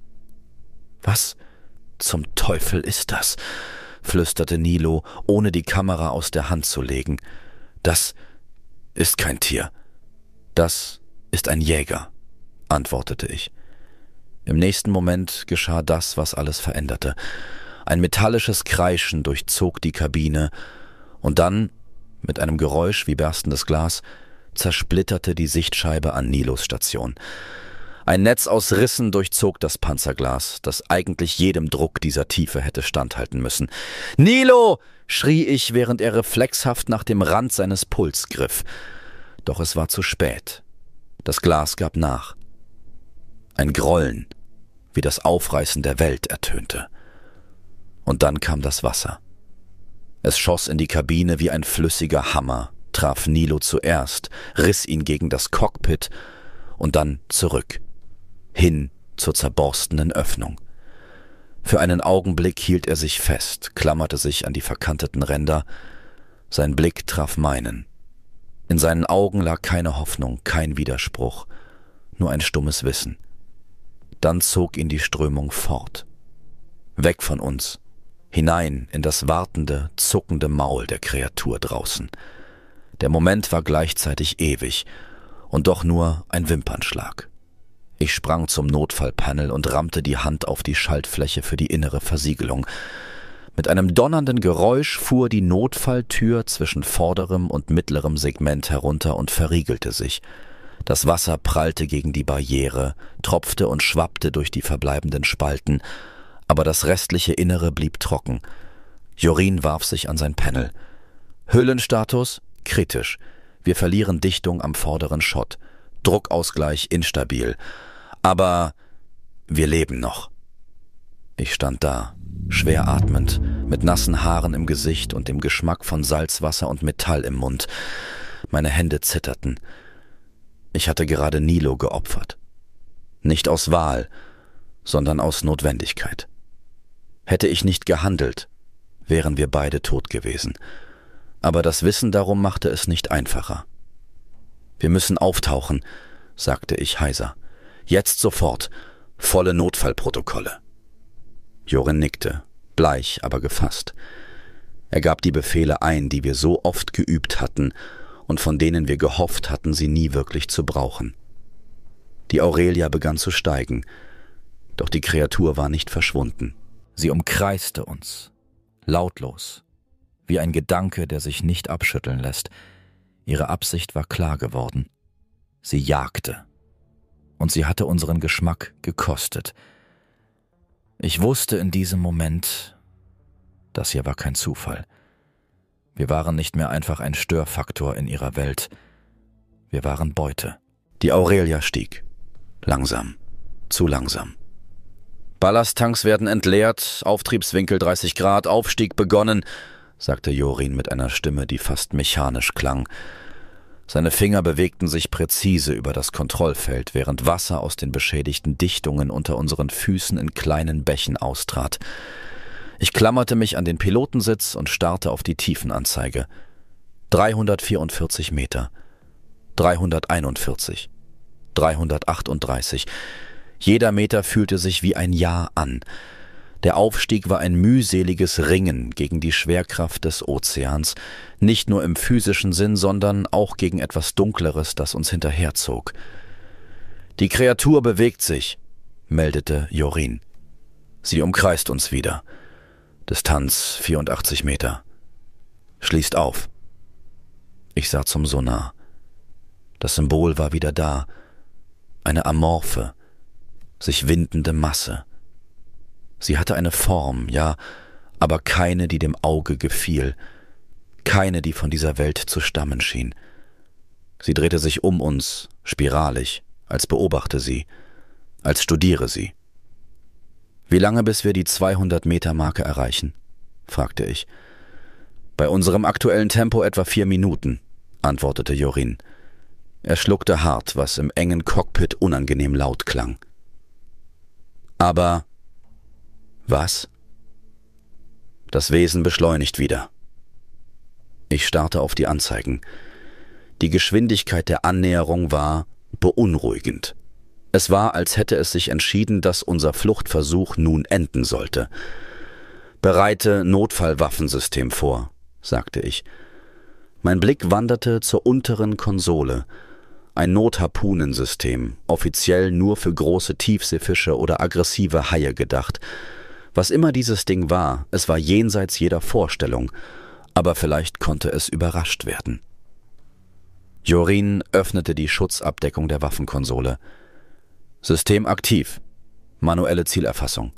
»Was zum Teufel ist das?« flüsterte Nilo, ohne die Kamera aus der Hand zu legen. »Das ist kein Tier. Das ist ein Jäger«, antwortete ich. Im nächsten Moment geschah das, was alles veränderte. Ein metallisches Kreischen durchzog die Kabine und dann, mit einem Geräusch wie berstendes Glas, zersplitterte die Sichtscheibe an Nilos Station. Ein Netz aus Rissen durchzog das Panzerglas, das eigentlich jedem Druck dieser Tiefe hätte standhalten müssen. »Nilo!« schrie ich, während er reflexhaft nach dem Rand seines Puls griff. Doch es war zu spät. Das Glas gab nach. Ein Grollen, wie das Aufreißen der Welt, ertönte. Und dann kam das Wasser. Es schoss in die Kabine wie ein flüssiger Hammer, traf Nilo zuerst, riss ihn gegen das Cockpit und dann zurück, hin zur zerborstenen Öffnung. Für einen Augenblick hielt er sich fest, klammerte sich an die verkanteten Ränder. Sein Blick traf meinen. In seinen Augen lag keine Hoffnung, kein Widerspruch, nur ein stummes Wissen. Dann zog ihn die Strömung fort. Weg von uns, hinein in das wartende, zuckende Maul der Kreatur draußen. Der Moment war gleichzeitig ewig und doch nur ein Wimpernschlag. Ich sprang zum Notfallpanel und rammte die Hand auf die Schaltfläche für die innere Versiegelung. Mit einem donnernden Geräusch fuhr die Notfalltür zwischen vorderem und mittlerem Segment herunter und verriegelte sich. Das Wasser prallte gegen die Barriere, tropfte und schwappte durch die verbleibenden Spalten, aber das restliche Innere blieb trocken. Jorin warf sich an sein Panel. Hüllenstatus? Kritisch. Wir verlieren Dichtung am vorderen Schott. Druckausgleich instabil. Aber wir leben noch. Ich stand da, schwer atmend, mit nassen Haaren im Gesicht und dem Geschmack von Salzwasser und Metall im Mund. Meine Hände zitterten. Ich hatte gerade Nilo geopfert. Nicht aus Wahl, sondern aus Notwendigkeit. Hätte ich nicht gehandelt, wären wir beide tot gewesen. Aber das Wissen darum machte es nicht einfacher. »Wir müssen auftauchen«, sagte ich heiser. »Jetzt sofort. Volle Notfallprotokolle.« Jorin nickte, bleich, aber gefasst. Er gab die Befehle ein, die wir so oft geübt hatten und von denen wir gehofft hatten, sie nie wirklich zu brauchen. Die Aurelia begann zu steigen, doch die Kreatur war nicht verschwunden. Sie umkreiste uns, lautlos, wie ein Gedanke, der sich nicht abschütteln lässt. Ihre Absicht war klar geworden. Sie jagte. Und sie hatte unseren Geschmack gekostet. Ich wusste in diesem Moment, das hier war kein Zufall. Wir waren nicht mehr einfach ein Störfaktor in ihrer Welt. Wir waren Beute. Die Aurelia stieg. Langsam. Zu langsam. »Ballasttanks werden entleert, Auftriebswinkel dreißig Grad, Aufstieg begonnen«, sagte Jorin mit einer Stimme, die fast mechanisch klang. Seine Finger bewegten sich präzise über das Kontrollfeld, während Wasser aus den beschädigten Dichtungen unter unseren Füßen in kleinen Bächen austrat. Ich klammerte mich an den Pilotensitz und starrte auf die Tiefenanzeige. dreihundertvierundvierzig Meter, dreihunderteinundvierzig, dreihundertachtunddreißig. Jeder Meter fühlte sich wie ein Jahr an. Der Aufstieg war ein mühseliges Ringen gegen die Schwerkraft des Ozeans, nicht nur im physischen Sinn, sondern auch gegen etwas Dunkleres, das uns hinterherzog. »Die Kreatur bewegt sich«, meldete Jorin. »Sie umkreist uns wieder. Distanz vierundachtzig Meter. Schließt auf.« Ich sah zum Sonar. Das Symbol war wieder da. Eine amorphe, sich windende Masse. Sie hatte eine Form, ja, aber keine, die dem Auge gefiel, keine, die von dieser Welt zu stammen schien. Sie drehte sich um uns, spiralig, als beobachte sie, als studiere sie. »Wie lange, bis wir die zweihundert-Meter-Marke erreichen?« fragte ich. »Bei unserem aktuellen Tempo etwa vier Minuten«, antwortete Jorin. Er schluckte hart, was im engen Cockpit unangenehm laut klang. »Aber was?« »Das Wesen beschleunigt wieder.« Ich starrte auf die Anzeigen. Die Geschwindigkeit der Annäherung war beunruhigend. Es war, als hätte es sich entschieden, dass unser Fluchtversuch nun enden sollte. »Bereite Notfallwaffensystem vor«, sagte ich. Mein Blick wanderte zur unteren Konsole. Ein Notharpunensystem, offiziell nur für große Tiefseefische oder aggressive Haie gedacht. Was immer dieses Ding war, es war jenseits jeder Vorstellung, aber vielleicht konnte es überrascht werden. Jorin öffnete die Schutzabdeckung der Waffenkonsole. »System aktiv. Manuelle Zielerfassung.«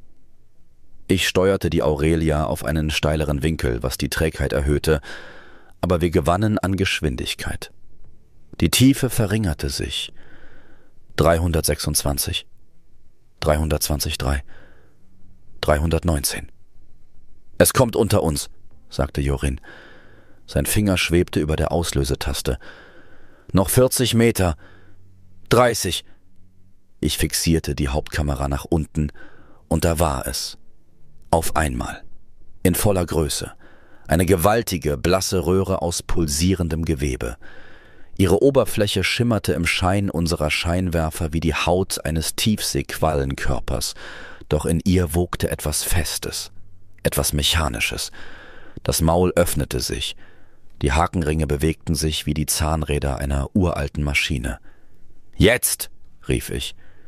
Ich steuerte die Aurelia auf einen steileren Winkel, was die Trägheit erhöhte, aber wir gewannen an Geschwindigkeit. Die Tiefe verringerte sich. dreihundertsechsundzwanzig, dreihundertzwanzig Komma drei, dreihundertneunzehn. »Es kommt unter uns«, sagte Jorin. Sein Finger schwebte über der Auslösetaste. »Noch vierzig Meter. dreißig.« Ich fixierte die Hauptkamera nach unten, und da war es. Auf einmal. In voller Größe. Eine gewaltige, blasse Röhre aus pulsierendem Gewebe. Ihre Oberfläche schimmerte im Schein unserer Scheinwerfer wie die Haut eines Tiefseequallenkörpers, doch in ihr wogte etwas Festes, etwas Mechanisches. Das Maul öffnete sich, die Hakenringe bewegten sich wie die Zahnräder einer uralten Maschine. »Jetzt«, rief ich.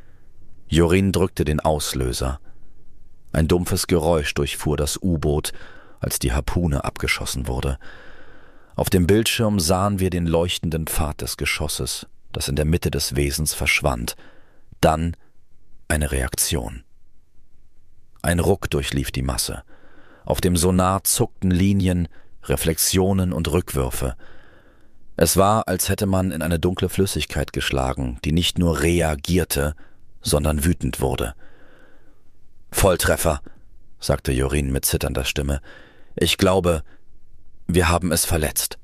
Jorin drückte den Auslöser. Ein dumpfes Geräusch durchfuhr das U-Boot, als die Harpune abgeschossen wurde. Auf dem Bildschirm sahen wir den leuchtenden Pfad des Geschosses, das in der Mitte des Wesens verschwand. Dann eine Reaktion. Ein Ruck durchlief die Masse. Auf dem Sonar zuckten Linien, Reflexionen und Rückwürfe. Es war, als hätte man in eine dunkle Flüssigkeit geschlagen, die nicht nur reagierte, sondern wütend wurde. »Volltreffer«, sagte Jorin mit zitternder Stimme. »Ich glaube, wir haben es verletzt.«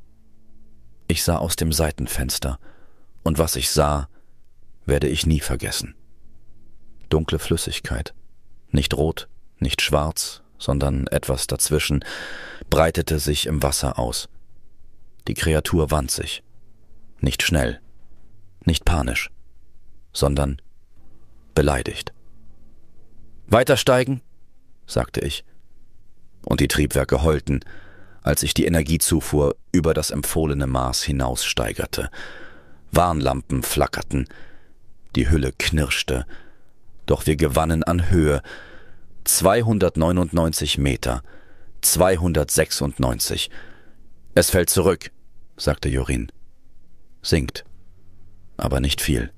Ich sah aus dem Seitenfenster, und was ich sah, werde ich nie vergessen. Dunkle Flüssigkeit, nicht rot, nicht schwarz, sondern etwas dazwischen, breitete sich im Wasser aus. Die Kreatur wand sich. Nicht schnell, nicht panisch, sondern beleidigt. »Weitersteigen«, sagte ich, und die Triebwerke heulten, als ich die Energiezufuhr über das empfohlene Maß hinaussteigerte. Warnlampen flackerten, die Hülle knirschte, doch wir gewannen an Höhe. zweihundertneunundneunzig Meter, zweihundertsechsundneunzig. »Es fällt zurück«, sagte Jorin. »Sinkt, aber nicht viel.«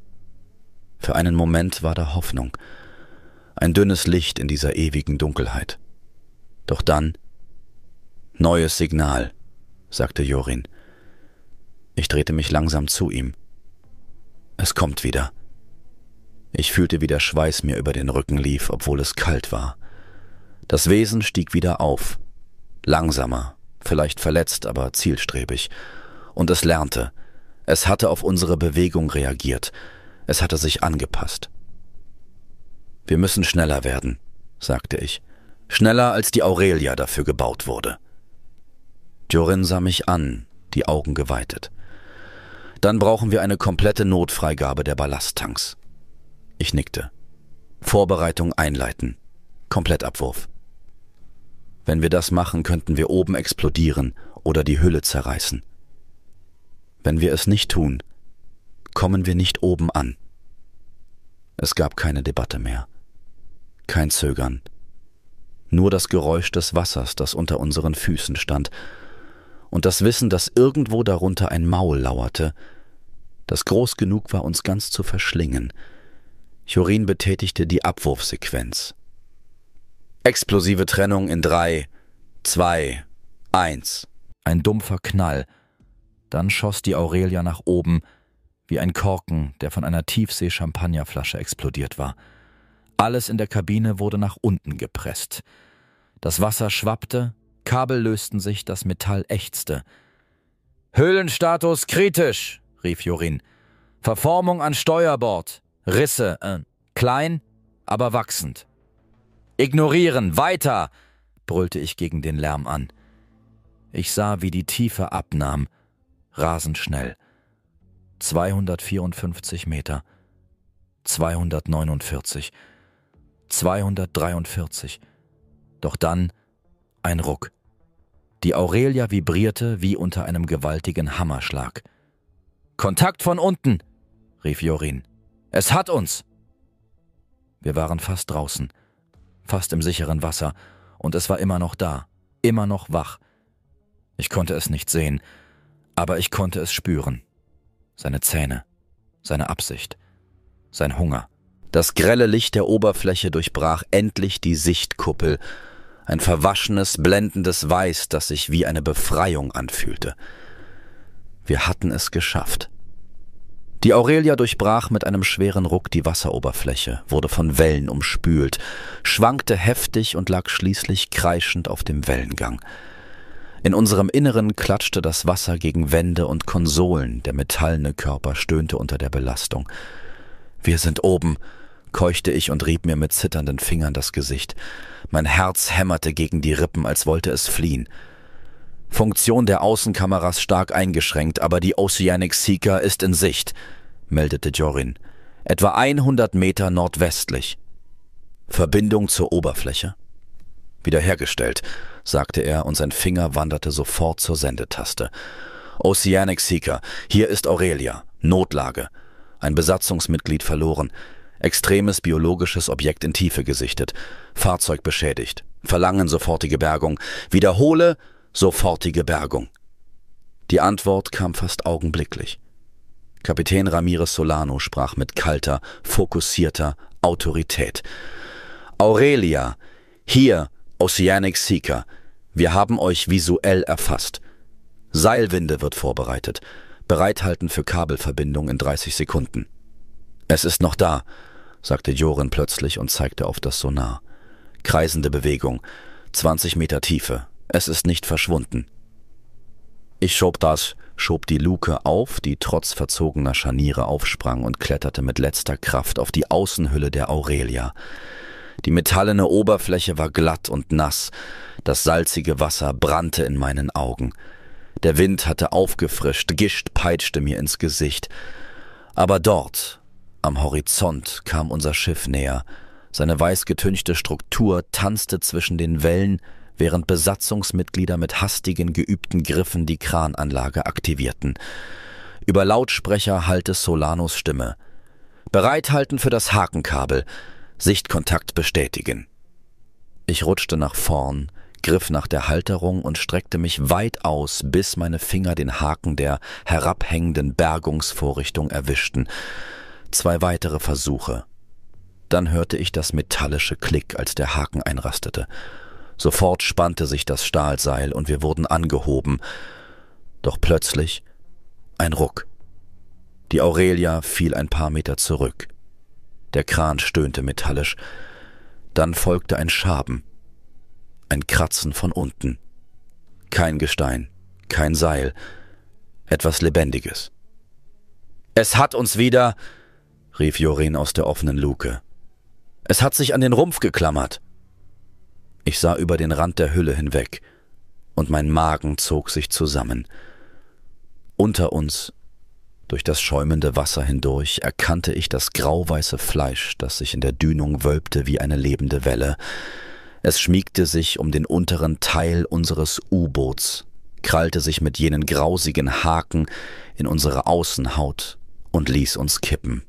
Für einen Moment war da Hoffnung, ein dünnes Licht in dieser ewigen Dunkelheit. Doch dann: »Neues Signal«, sagte Jorin. Ich drehte mich langsam zu ihm. »Es kommt wieder.« Ich fühlte, wie der Schweiß mir über den Rücken lief, obwohl es kalt war. Das Wesen stieg wieder auf. Langsamer, vielleicht verletzt, aber zielstrebig. Und es lernte. Es hatte auf unsere Bewegung reagiert. Es hatte sich angepasst. »Wir müssen schneller werden«, sagte ich. »Schneller, als die Aurelia dafür gebaut wurde.« Jorin sah mich an, die Augen geweitet. »Dann brauchen wir eine komplette Notfreigabe der Ballasttanks.« Ich nickte. »Vorbereitung einleiten. Komplettabwurf.« »Wenn wir das machen, könnten wir oben explodieren oder die Hülle zerreißen. Wenn wir es nicht tun, kommen wir nicht oben an.« Es gab keine Debatte mehr. Kein Zögern. Nur das Geräusch des Wassers, das unter unseren Füßen stand, und das Wissen, dass irgendwo darunter ein Maul lauerte, das groß genug war, uns ganz zu verschlingen. Jorin betätigte die Abwurfsequenz. Explosive Trennung in drei, zwei, eins. Ein dumpfer Knall. Dann schoss die Aurelia nach oben, wie ein Korken, der von einer Tiefsee-Champagnerflasche explodiert war. Alles in der Kabine wurde nach unten gepresst. Das Wasser schwappte, Kabel lösten sich, das Metall ächzte. »Höhlenstatus kritisch«, rief Jorin. »Verformung an Steuerbord. Risse, äh, klein, aber wachsend.« »Ignorieren, weiter«, brüllte ich gegen den Lärm an. Ich sah, wie die Tiefe abnahm, rasend schnell. zweihundertvierundfünfzig Meter, zweihundertneunundvierzig, zweihundertdreiundvierzig. Doch dann ein Ruck. Die Aurelia vibrierte wie unter einem gewaltigen Hammerschlag. »Kontakt von unten«, rief Jorin. »Es hat uns!« Wir waren fast draußen, fast im sicheren Wasser, und es war immer noch da, immer noch wach. Ich konnte es nicht sehen, aber ich konnte es spüren. Seine Zähne, seine Absicht, sein Hunger. Das grelle Licht der Oberfläche durchbrach endlich die Sichtkuppel, ein verwaschenes, blendendes Weiß, das sich wie eine Befreiung anfühlte. Wir hatten es geschafft. Die Aurelia durchbrach mit einem schweren Ruck die Wasseroberfläche, wurde von Wellen umspült, schwankte heftig und lag schließlich kreischend auf dem Wellengang. In unserem Inneren klatschte das Wasser gegen Wände und Konsolen, der metallene Körper stöhnte unter der Belastung. »Wir sind oben«, keuchte ich und rieb mir mit zitternden Fingern das Gesicht. Mein Herz hämmerte gegen die Rippen, als wollte es fliehen. »Funktion der Außenkameras stark eingeschränkt, aber die Oceanic Seeker ist in Sicht«, meldete Jorin. »Etwa hundert Meter nordwestlich.« »Verbindung zur Oberfläche?« »Wiederhergestellt«, sagte er, und sein Finger wanderte sofort zur Sendetaste. »Oceanic Seeker, hier ist Aurelia. Notlage. Ein Besatzungsmitglied verloren. Extremes biologisches Objekt in Tiefe gesichtet. Fahrzeug beschädigt. Verlangen sofortige Bergung. Wiederhole sofortige Bergung. Die Antwort kam fast augenblicklich. Kapitän Ramirez Solano sprach mit kalter, fokussierter Autorität. Aurelia, hier Oceanic Seeker. Wir haben euch visuell erfasst. Seilwinde wird vorbereitet. Bereithalten für Kabelverbindung in dreißig Sekunden. Es ist noch da, sagte Joren plötzlich und zeigte auf das Sonar. Kreisende Bewegung, zwanzig Meter Tiefe. Es ist nicht verschwunden. Ich schob das, schob die Luke auf, die trotz verzogener Scharniere aufsprang und kletterte mit letzter Kraft auf die Außenhülle der Aurelia. Die metallene Oberfläche war glatt und nass, das salzige Wasser brannte in meinen Augen. Der Wind hatte aufgefrischt, Gischt peitschte mir ins Gesicht. Aber dort, am Horizont, kam unser Schiff näher. Seine weißgetünchte Struktur tanzte zwischen den Wellen, während Besatzungsmitglieder mit hastigen, geübten Griffen die Krananlage aktivierten. Über Lautsprecher hallte Solanos Stimme. Bereithalten für das Hakenkabel. Sichtkontakt bestätigen. Ich rutschte nach vorn, griff nach der Halterung und streckte mich weit aus, bis meine Finger den Haken der herabhängenden Bergungsvorrichtung erwischten. Zwei weitere Versuche. Dann hörte ich das metallische Klick, als der Haken einrastete. Sofort spannte sich das Stahlseil und wir wurden angehoben. Doch plötzlich ein Ruck. Die Aurelia fiel ein paar Meter zurück. Der Kran stöhnte metallisch. Dann folgte ein Schaben. Ein Kratzen von unten. Kein Gestein, kein Seil. Etwas Lebendiges. »Es hat uns wieder«, rief Joren aus der offenen Luke. »Es hat sich an den Rumpf geklammert.« Ich sah über den Rand der Hülle hinweg, und mein Magen zog sich zusammen. Unter uns, durch das schäumende Wasser hindurch, erkannte ich das grauweiße Fleisch, das sich in der Dünung wölbte wie eine lebende Welle. Es schmiegte sich um den unteren Teil unseres U-Boots, krallte sich mit jenen grausigen Haken in unsere Außenhaut und ließ uns kippen.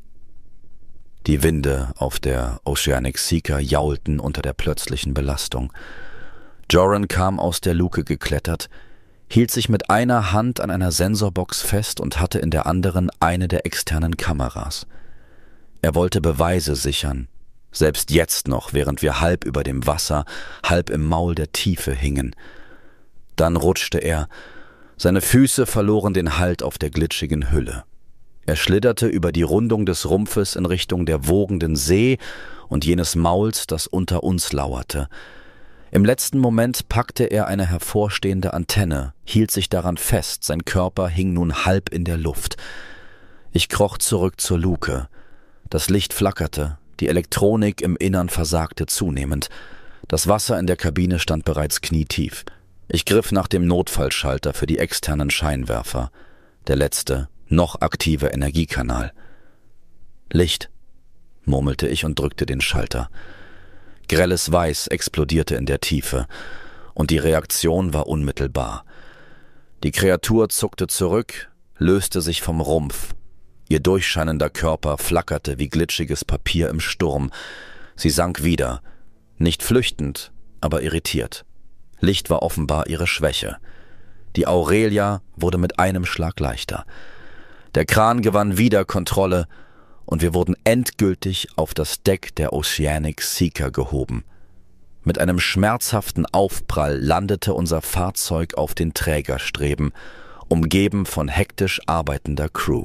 Die Winde auf der Oceanic Seeker jaulten unter der plötzlichen Belastung. Joren kam aus der Luke geklettert, hielt sich mit einer Hand an einer Sensorbox fest und hatte in der anderen eine der externen Kameras. Er wollte Beweise sichern, selbst jetzt noch, während wir halb über dem Wasser, halb im Maul der Tiefe hingen. Dann rutschte er, seine Füße verloren den Halt auf der glitschigen Hülle. Er schlitterte über die Rundung des Rumpfes in Richtung der wogenden See und jenes Mauls, das unter uns lauerte. Im letzten Moment packte er eine hervorstehende Antenne, hielt sich daran fest, sein Körper hing nun halb in der Luft. Ich kroch zurück zur Luke. Das Licht flackerte, die Elektronik im Innern versagte zunehmend. Das Wasser in der Kabine stand bereits knietief. Ich griff nach dem Notfallschalter für die externen Scheinwerfer. Der letzte, noch aktive Energiekanal. »Licht«, murmelte ich und drückte den Schalter. Grelles Weiß explodierte in der Tiefe, und die Reaktion war unmittelbar. Die Kreatur zuckte zurück, löste sich vom Rumpf. Ihr durchscheinender Körper flackerte wie glitschiges Papier im Sturm. Sie sank wieder, nicht flüchtend, aber irritiert. Licht war offenbar ihre Schwäche. Die Aurelia wurde mit einem Schlag leichter. Der Kran gewann wieder Kontrolle, und wir wurden endgültig auf das Deck der Oceanic Seeker gehoben. Mit einem schmerzhaften Aufprall landete unser Fahrzeug auf den Trägerstreben, umgeben von hektisch arbeitender Crew.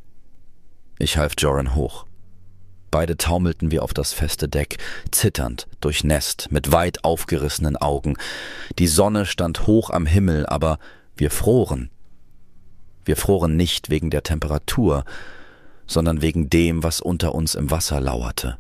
Ich half Joren hoch. Beide taumelten wir auf das feste Deck, zitternd, durchnässt, mit weit aufgerissenen Augen. Die Sonne stand hoch am Himmel, aber wir froren. Wir froren nicht wegen der Temperatur, sondern wegen dem, was unter uns im Wasser lauerte.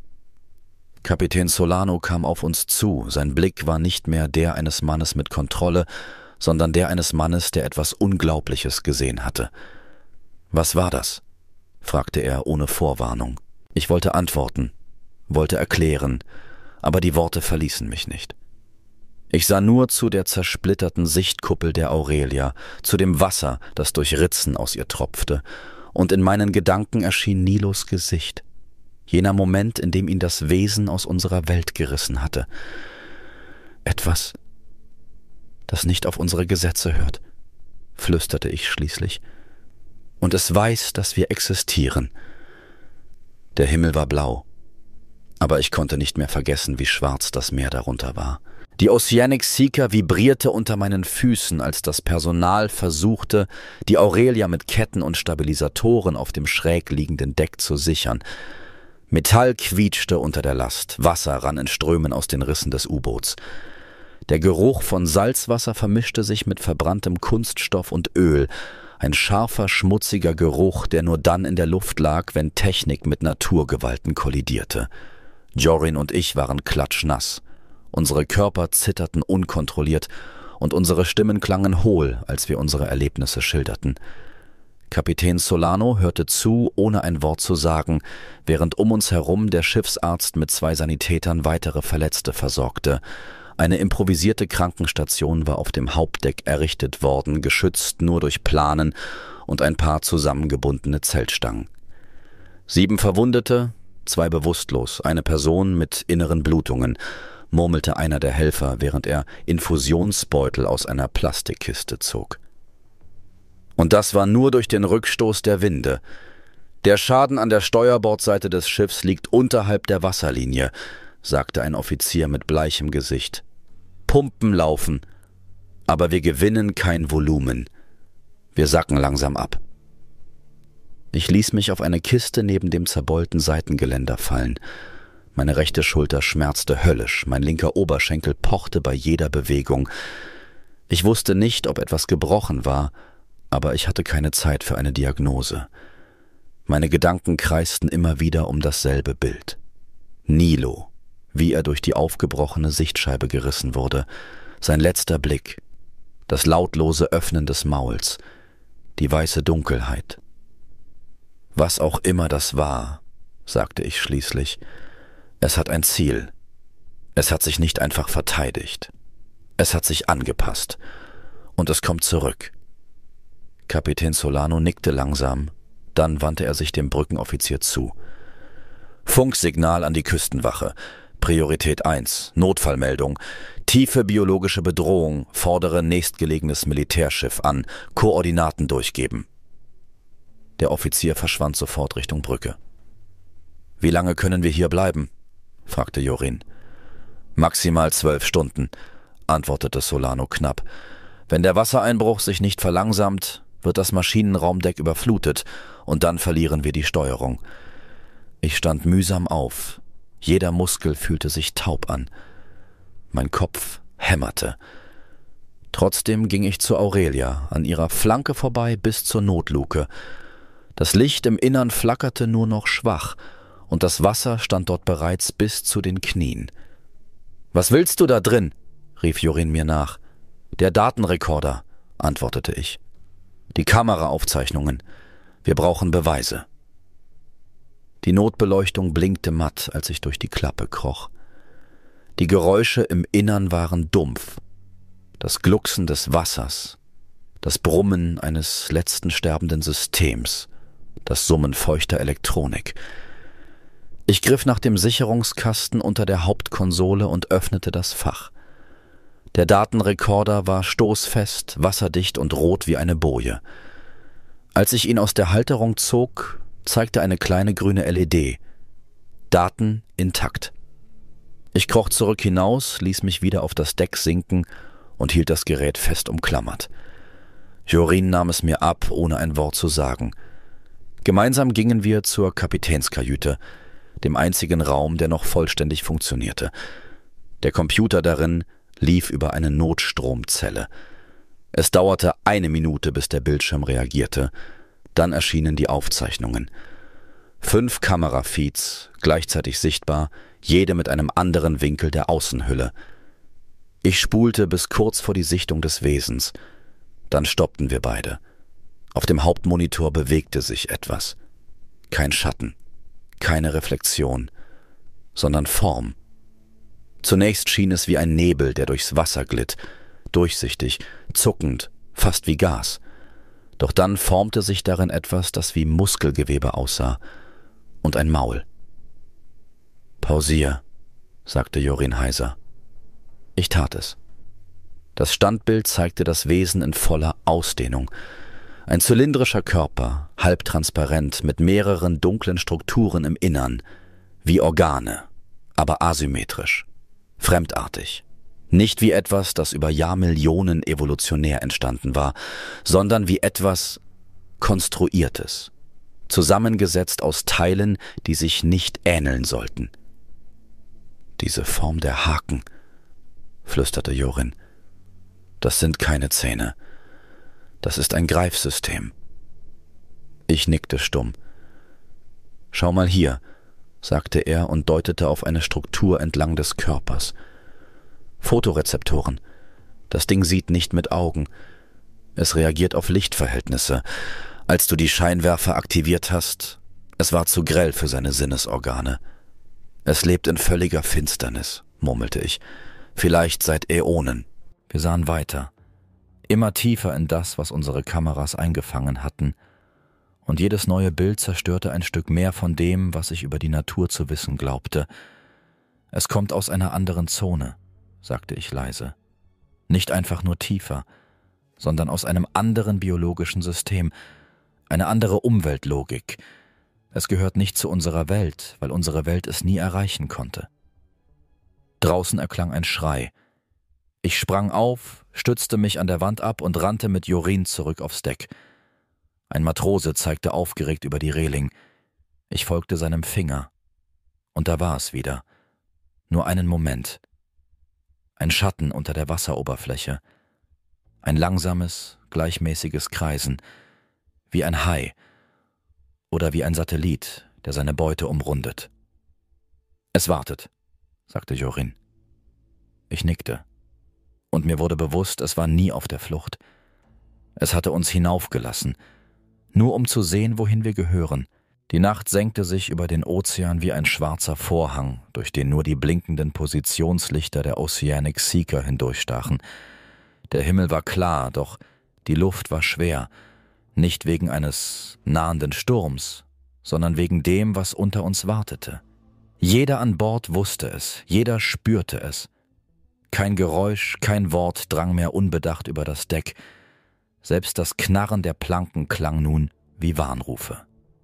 Kapitän Solano kam auf uns zu. Sein Blick war nicht mehr der eines Mannes mit Kontrolle, sondern der eines Mannes, der etwas Unglaubliches gesehen hatte. »Was war das?« fragte er ohne Vorwarnung. Ich wollte antworten, wollte erklären, aber die Worte verließen mich nicht. Ich sah nur zu der zersplitterten Sichtkuppel der Aurelia, zu dem Wasser, das durch Ritzen aus ihr tropfte, und in meinen Gedanken erschien Nilos Gesicht. Jener Moment, in dem ihn das Wesen aus unserer Welt gerissen hatte. Etwas, das nicht auf unsere Gesetze hört, flüsterte ich schließlich. Und es weiß, dass wir existieren. Der Himmel war blau, aber ich konnte nicht mehr vergessen, wie schwarz das Meer darunter war. Die Oceanic Seeker vibrierte unter meinen Füßen, als das Personal versuchte, die Aurelia mit Ketten und Stabilisatoren auf dem schräg liegenden Deck zu sichern. Metall quietschte unter der Last, Wasser rann in Strömen aus den Rissen des U-Boots. Der Geruch von Salzwasser vermischte sich mit verbranntem Kunststoff und Öl, ein scharfer, schmutziger Geruch, der nur dann in der Luft lag, wenn Technik mit Naturgewalten kollidierte. Jorin und ich waren klatschnass. Unsere Körper zitterten unkontrolliert und unsere Stimmen klangen hohl, als wir unsere Erlebnisse schilderten. Kapitän Solano hörte zu, ohne ein Wort zu sagen, während um uns herum der Schiffsarzt mit zwei Sanitätern weitere Verletzte versorgte. Eine improvisierte Krankenstation war auf dem Hauptdeck errichtet worden, geschützt nur durch Planen und ein paar zusammengebundene Zeltstangen. Sieben Verwundete, zwei bewusstlos, eine Person mit inneren Blutungen, murmelte einer der Helfer, während er Infusionsbeutel aus einer Plastikkiste zog. Und das war nur durch den Rückstoß der Winde. Der Schaden an der Steuerbordseite des Schiffs liegt unterhalb der Wasserlinie, sagte ein Offizier mit bleichem Gesicht. Pumpen laufen, aber wir gewinnen kein Volumen. Wir sacken langsam ab. Ich ließ mich auf eine Kiste neben dem zerbeulten Seitengeländer fallen. Meine rechte Schulter schmerzte höllisch, mein linker Oberschenkel pochte bei jeder Bewegung. Ich wusste nicht, ob etwas gebrochen war, aber ich hatte keine Zeit für eine Diagnose. Meine Gedanken kreisten immer wieder um dasselbe Bild. Nilo, wie er durch die aufgebrochene Sichtscheibe gerissen wurde, sein letzter Blick, das lautlose Öffnen des Mauls, die weiße Dunkelheit. Was auch immer das war, sagte ich schließlich, es hat ein Ziel. Es hat sich nicht einfach verteidigt. Es hat sich angepasst. Und es kommt zurück. Kapitän Solano nickte langsam, dann wandte er sich dem Brückenoffizier zu. Funksignal an die Küstenwache. Priorität eins, Notfallmeldung. Tiefe biologische Bedrohung, fordere nächstgelegenes Militärschiff an. Koordinaten durchgeben. Der Offizier verschwand sofort Richtung Brücke. »Wie lange können wir hier bleiben?« fragte Jorin. »Maximal zwölf Stunden«, antwortete Solano knapp. »Wenn der Wassereinbruch sich nicht verlangsamt, wird das Maschinenraumdeck überflutet und dann verlieren wir die Steuerung.« Ich stand mühsam auf. Jeder Muskel fühlte sich taub an. Mein Kopf hämmerte. Trotzdem ging ich zu Aurelia, an ihrer Flanke vorbei bis zur Notluke. Das Licht im Innern flackerte nur noch schwach, und das Wasser stand dort bereits bis zu den Knien. »Was willst du da drin?« rief Jorin mir nach. »Der Datenrekorder«, antwortete ich. »Die Kameraaufzeichnungen. Wir brauchen Beweise.« Die Notbeleuchtung blinkte matt, als ich durch die Klappe kroch. Die Geräusche im Innern waren dumpf. Das Glucksen des Wassers, das Brummen eines letzten sterbenden Systems, das Summen feuchter Elektronik. Ich griff nach dem Sicherungskasten unter der Hauptkonsole und öffnete das Fach. Der Datenrekorder war stoßfest, wasserdicht und rot wie eine Boje. Als ich ihn aus der Halterung zog, zeigte eine kleine grüne L E D. Daten intakt. Ich kroch zurück hinaus, ließ mich wieder auf das Deck sinken und hielt das Gerät fest umklammert. Jorin nahm es mir ab, ohne ein Wort zu sagen. Gemeinsam gingen wir zur Kapitänskajüte, dem einzigen Raum, der noch vollständig funktionierte. Der Computer darin lief über eine Notstromzelle. Es dauerte eine Minute, bis der Bildschirm reagierte. Dann erschienen die Aufzeichnungen. Fünf Kamerafeeds, gleichzeitig sichtbar, jede mit einem anderen Winkel der Außenhülle. Ich spulte bis kurz vor die Sichtung des Wesens. Dann stoppten wir beide. Auf dem Hauptmonitor bewegte sich etwas. Kein Schatten, keine Reflexion, sondern Form. Zunächst schien es wie ein Nebel, der durchs Wasser glitt, durchsichtig, zuckend, fast wie Gas. Doch dann formte sich darin etwas, das wie Muskelgewebe aussah, und ein Maul. Pausier, sagte Jorin heiser. Ich tat es. Das Standbild zeigte das Wesen in voller Ausdehnung. Ein zylindrischer Körper, halbtransparent, mit mehreren dunklen Strukturen im Innern, wie Organe, aber asymmetrisch, fremdartig. Nicht wie etwas, das über Jahrmillionen evolutionär entstanden war, sondern wie etwas Konstruiertes, zusammengesetzt aus Teilen, die sich nicht ähneln sollten. Diese Form der Haken, flüsterte Jorin. Das sind keine Zähne. Das ist ein Greifsystem. Ich nickte stumm. Schau mal hier, sagte er und deutete auf eine Struktur entlang des Körpers. Fotorezeptoren. Das Ding sieht nicht mit Augen. Es reagiert auf Lichtverhältnisse. Als du die Scheinwerfer aktiviert hast, es war zu grell für seine Sinnesorgane. Es lebt in völliger Finsternis, murmelte ich. Vielleicht seit Äonen. Wir sahen weiter, immer tiefer in das, was unsere Kameras eingefangen hatten, und jedes neue Bild zerstörte ein Stück mehr von dem, was ich über die Natur zu wissen glaubte. Es kommt aus einer anderen Zone, sagte ich leise. Nicht einfach nur tiefer, sondern aus einem anderen biologischen System, eine andere Umweltlogik. Es gehört nicht zu unserer Welt, weil unsere Welt es nie erreichen konnte. Draußen erklang ein Schrei. Ich sprang auf, stützte mich an der Wand ab und rannte mit Jorin zurück aufs Deck. Ein Matrose zeigte aufgeregt über die Reling. Ich folgte seinem Finger. Und da war es wieder. Nur einen Moment. Ein Schatten unter der Wasseroberfläche. Ein langsames, gleichmäßiges Kreisen. Wie ein Hai. Oder wie ein Satellit, der seine Beute umrundet. »Es wartet«, sagte Jorin. Ich nickte. Und mir wurde bewusst, es war nie auf der Flucht. Es hatte uns hinaufgelassen, nur um zu sehen, wohin wir gehören. Die Nacht senkte sich über den Ozean wie ein schwarzer Vorhang, durch den nur die blinkenden Positionslichter der Oceanic Seeker hindurchstachen. Der Himmel war klar, doch die Luft war schwer, nicht wegen eines nahenden Sturms, sondern wegen dem, was unter uns wartete. Jeder an Bord wusste es, jeder spürte es. Kein Geräusch, kein Wort drang mehr unbedacht über das Deck. Selbst das Knarren der Planken klang nun wie Warnrufe.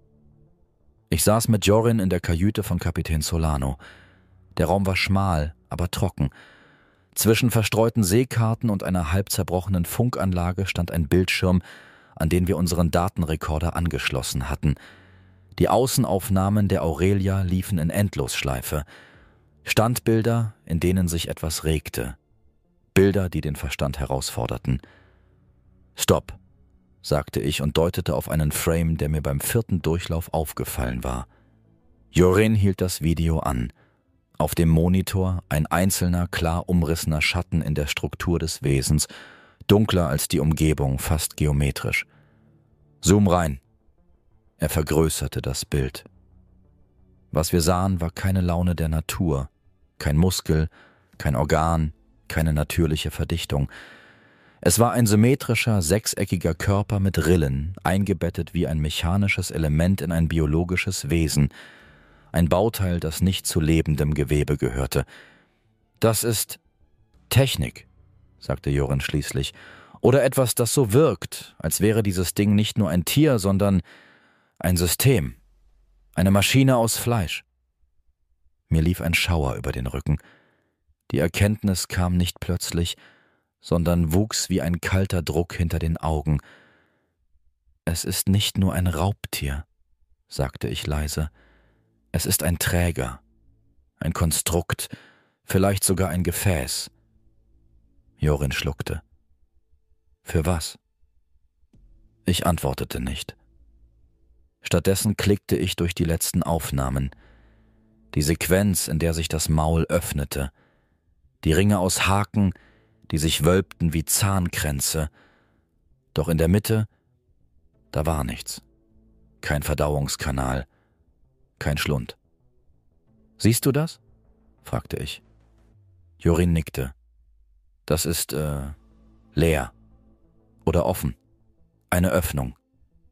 Ich saß mit Jorin in der Kajüte von Kapitän Solano. Der Raum war schmal, aber trocken. Zwischen verstreuten Seekarten und einer halb zerbrochenen Funkanlage stand ein Bildschirm, an den wir unseren Datenrekorder angeschlossen hatten. Die Außenaufnahmen der Aurelia liefen in Endlosschleife. Standbilder, in denen sich etwas regte. Bilder, die den Verstand herausforderten. »Stopp«, sagte ich und deutete auf einen Frame, der mir beim vierten Durchlauf aufgefallen war. Jorin hielt das Video an. Auf dem Monitor ein einzelner, klar umrissener Schatten in der Struktur des Wesens, dunkler als die Umgebung, fast geometrisch. »Zoom rein«. Er vergrößerte das Bild. Was wir sahen, war keine Laune der Natur, kein Muskel, kein Organ, keine natürliche Verdichtung. Es war ein symmetrischer, sechseckiger Körper mit Rillen, eingebettet wie ein mechanisches Element in ein biologisches Wesen, ein Bauteil, das nicht zu lebendem Gewebe gehörte. »Das ist Technik«, sagte Jorin schließlich, »oder etwas, das so wirkt, als wäre dieses Ding nicht nur ein Tier, sondern ein System, eine Maschine aus Fleisch.« Mir lief ein Schauer über den Rücken. Die Erkenntnis kam nicht plötzlich, sondern wuchs wie ein kalter Druck hinter den Augen. »Es ist nicht nur ein Raubtier«, sagte ich leise. »Es ist ein Träger, ein Konstrukt, vielleicht sogar ein Gefäß.« Jorin schluckte. »Für was?« Ich antwortete nicht. Stattdessen klickte ich durch die letzten Aufnahmen. Die Sequenz, in der sich das Maul öffnete. Die Ringe aus Haken, die sich wölbten wie Zahnkränze. Doch in der Mitte, da war nichts. Kein Verdauungskanal, kein Schlund. »Siehst du das?« fragte ich. Jorin nickte. »Das ist, äh, leer. Oder offen. Eine Öffnung.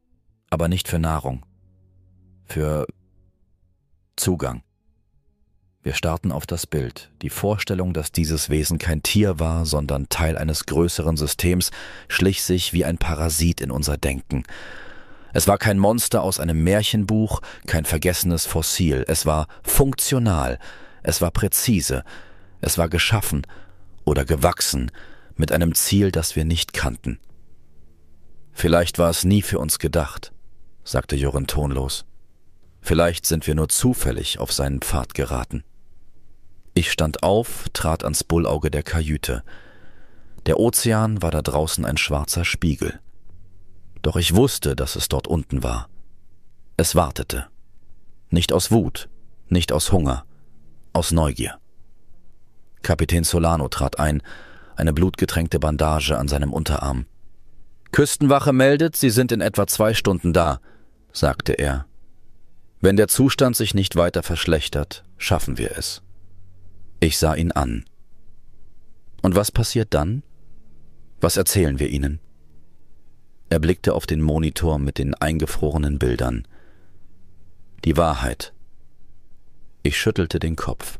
Aber nicht für Nahrung. Für Zugang.« Wir starrten auf das Bild. Die Vorstellung, dass dieses Wesen kein Tier war, sondern Teil eines größeren Systems, schlich sich wie ein Parasit in unser Denken. Es war kein Monster aus einem Märchenbuch, kein vergessenes Fossil. Es war funktional, es war präzise, es war geschaffen oder gewachsen mit einem Ziel, das wir nicht kannten. »Vielleicht war es nie für uns gedacht«, sagte Jorin tonlos. »Vielleicht sind wir nur zufällig auf seinen Pfad geraten.« Ich stand auf, trat ans Bullauge der Kajüte. Der Ozean war da draußen ein schwarzer Spiegel. Doch ich wusste, dass es dort unten war. Es wartete. Nicht aus Wut, nicht aus Hunger, aus Neugier. Kapitän Solano trat ein, eine blutgetränkte Bandage an seinem Unterarm. »Küstenwache meldet, Sie sind in etwa zwei Stunden da«, sagte er. »Wenn der Zustand sich nicht weiter verschlechtert, schaffen wir es.« Ich sah ihn an. »Und was passiert dann? Was erzählen wir Ihnen?« Er blickte auf den Monitor mit den eingefrorenen Bildern. »Die Wahrheit.« Ich schüttelte den Kopf.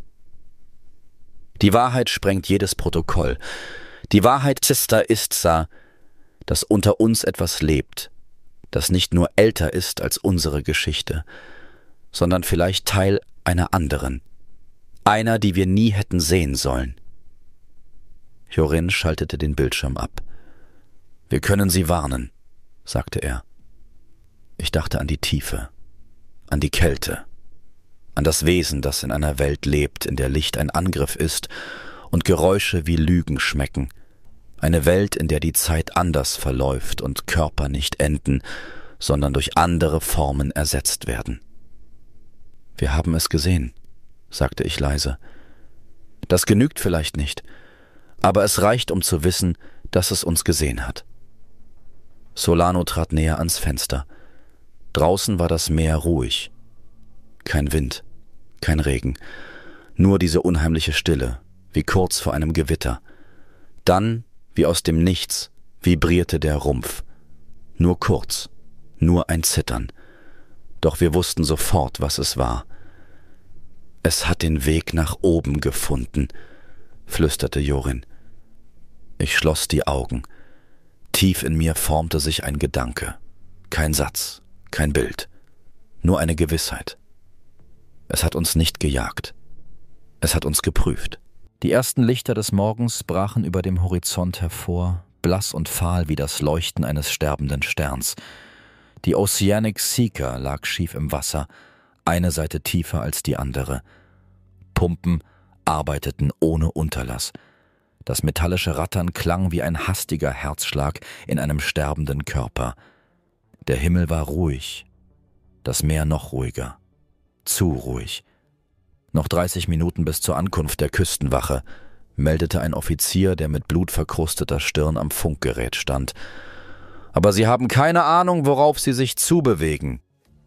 »Die Wahrheit sprengt jedes Protokoll. Die Wahrheit, Sister, ist, Sir, dass unter uns etwas lebt, das nicht nur älter ist als unsere Geschichte, sondern vielleicht Teil einer anderen, einer, die wir nie hätten sehen sollen.« Jorin schaltete den Bildschirm ab. »Wir können Sie warnen«, sagte er. Ich dachte an die Tiefe, an die Kälte, an das Wesen, das in einer Welt lebt, in der Licht ein Angriff ist und Geräusche wie Lügen schmecken. Eine Welt, in der die Zeit anders verläuft und Körper nicht enden, sondern durch andere Formen ersetzt werden. »Wir haben es gesehen«, sagte ich leise. »Das genügt vielleicht nicht, aber es reicht, um zu wissen, dass es uns gesehen hat.« Solano trat näher ans Fenster. Draußen war das Meer ruhig. Kein Wind, kein Regen, nur diese unheimliche Stille, wie kurz vor einem Gewitter. Dann, wie aus dem Nichts, vibrierte der Rumpf. Nur kurz, nur ein Zittern. Doch wir wussten sofort, was es war. »Es hat den Weg nach oben gefunden«, flüsterte Jorin. Ich schloss die Augen. Tief in mir formte sich ein Gedanke. Kein Satz, kein Bild, nur eine Gewissheit. Es hat uns nicht gejagt. Es hat uns geprüft. Die ersten Lichter des Morgens brachen über dem Horizont hervor, blass und fahl wie das Leuchten eines sterbenden Sterns. Die Oceanic Seeker lag schief im Wasser, eine Seite tiefer als die andere. Pumpen arbeiteten ohne Unterlass. Das metallische Rattern klang wie ein hastiger Herzschlag in einem sterbenden Körper. Der Himmel war ruhig, das Meer noch ruhiger, zu ruhig. Noch dreißig Minuten bis zur Ankunft der Küstenwache, meldete ein Offizier, der mit blutverkrusteter Stirn am Funkgerät stand. »Aber Sie haben keine Ahnung, worauf Sie sich zubewegen.«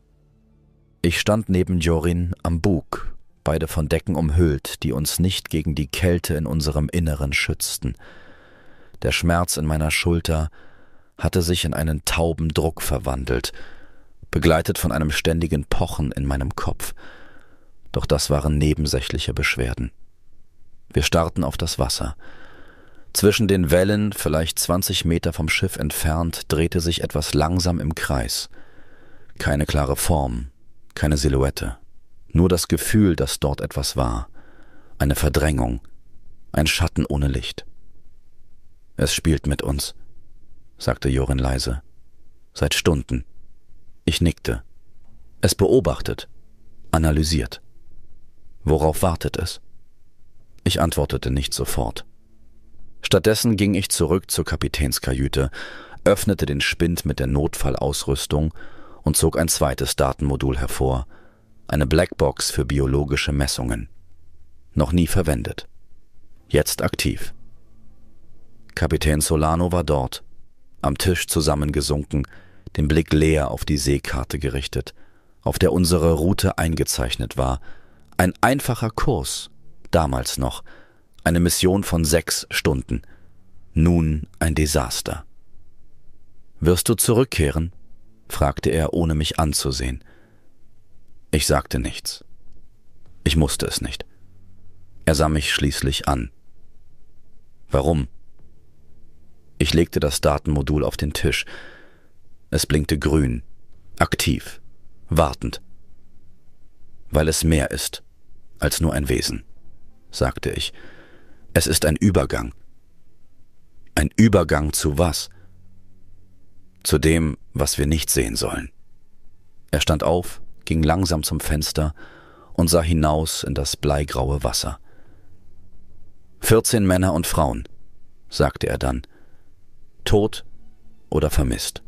Ich stand neben Jorin am Bug, beide von Decken umhüllt, die uns nicht gegen die Kälte in unserem Inneren schützten. Der Schmerz in meiner Schulter hatte sich in einen tauben Druck verwandelt, begleitet von einem ständigen Pochen in meinem Kopf. Doch das waren nebensächliche Beschwerden. Wir starrten auf das Wasser. Zwischen den Wellen, vielleicht zwanzig Meter vom Schiff entfernt, drehte sich etwas langsam im Kreis. Keine klare Form, keine Silhouette, nur das Gefühl, dass dort etwas war. Eine Verdrängung, ein Schatten ohne Licht. »Es spielt mit uns«, sagte Jorin leise. »Seit Stunden.« Ich nickte. »Es beobachtet, analysiert. Worauf wartet es?« Ich antwortete nicht sofort. Stattdessen ging ich zurück zur Kapitänskajüte, öffnete den Spind mit der Notfallausrüstung und zog ein zweites Datenmodul hervor, eine Blackbox für biologische Messungen. Noch nie verwendet. Jetzt aktiv. Kapitän Solano war dort, am Tisch zusammengesunken, den Blick leer auf die Seekarte gerichtet, auf der unsere Route eingezeichnet war. Ein einfacher Kurs, damals noch, eine Mission von sechs Stunden. Nun ein Desaster. »Wirst du zurückkehren?« fragte er, ohne mich anzusehen. Ich sagte nichts. Ich musste es nicht. Er sah mich schließlich an. Warum? Ich legte das Datenmodul auf den Tisch. Es blinkte grün, aktiv, wartend. Weil es mehr ist als nur ein Wesen, sagte ich. Es ist ein Übergang. Ein Übergang zu was? Zu dem, was wir nicht sehen sollen. Er stand auf, ging langsam zum Fenster und sah hinaus in das bleigraue Wasser. Vierzehn Männer und Frauen, sagte er dann, tot oder vermisst.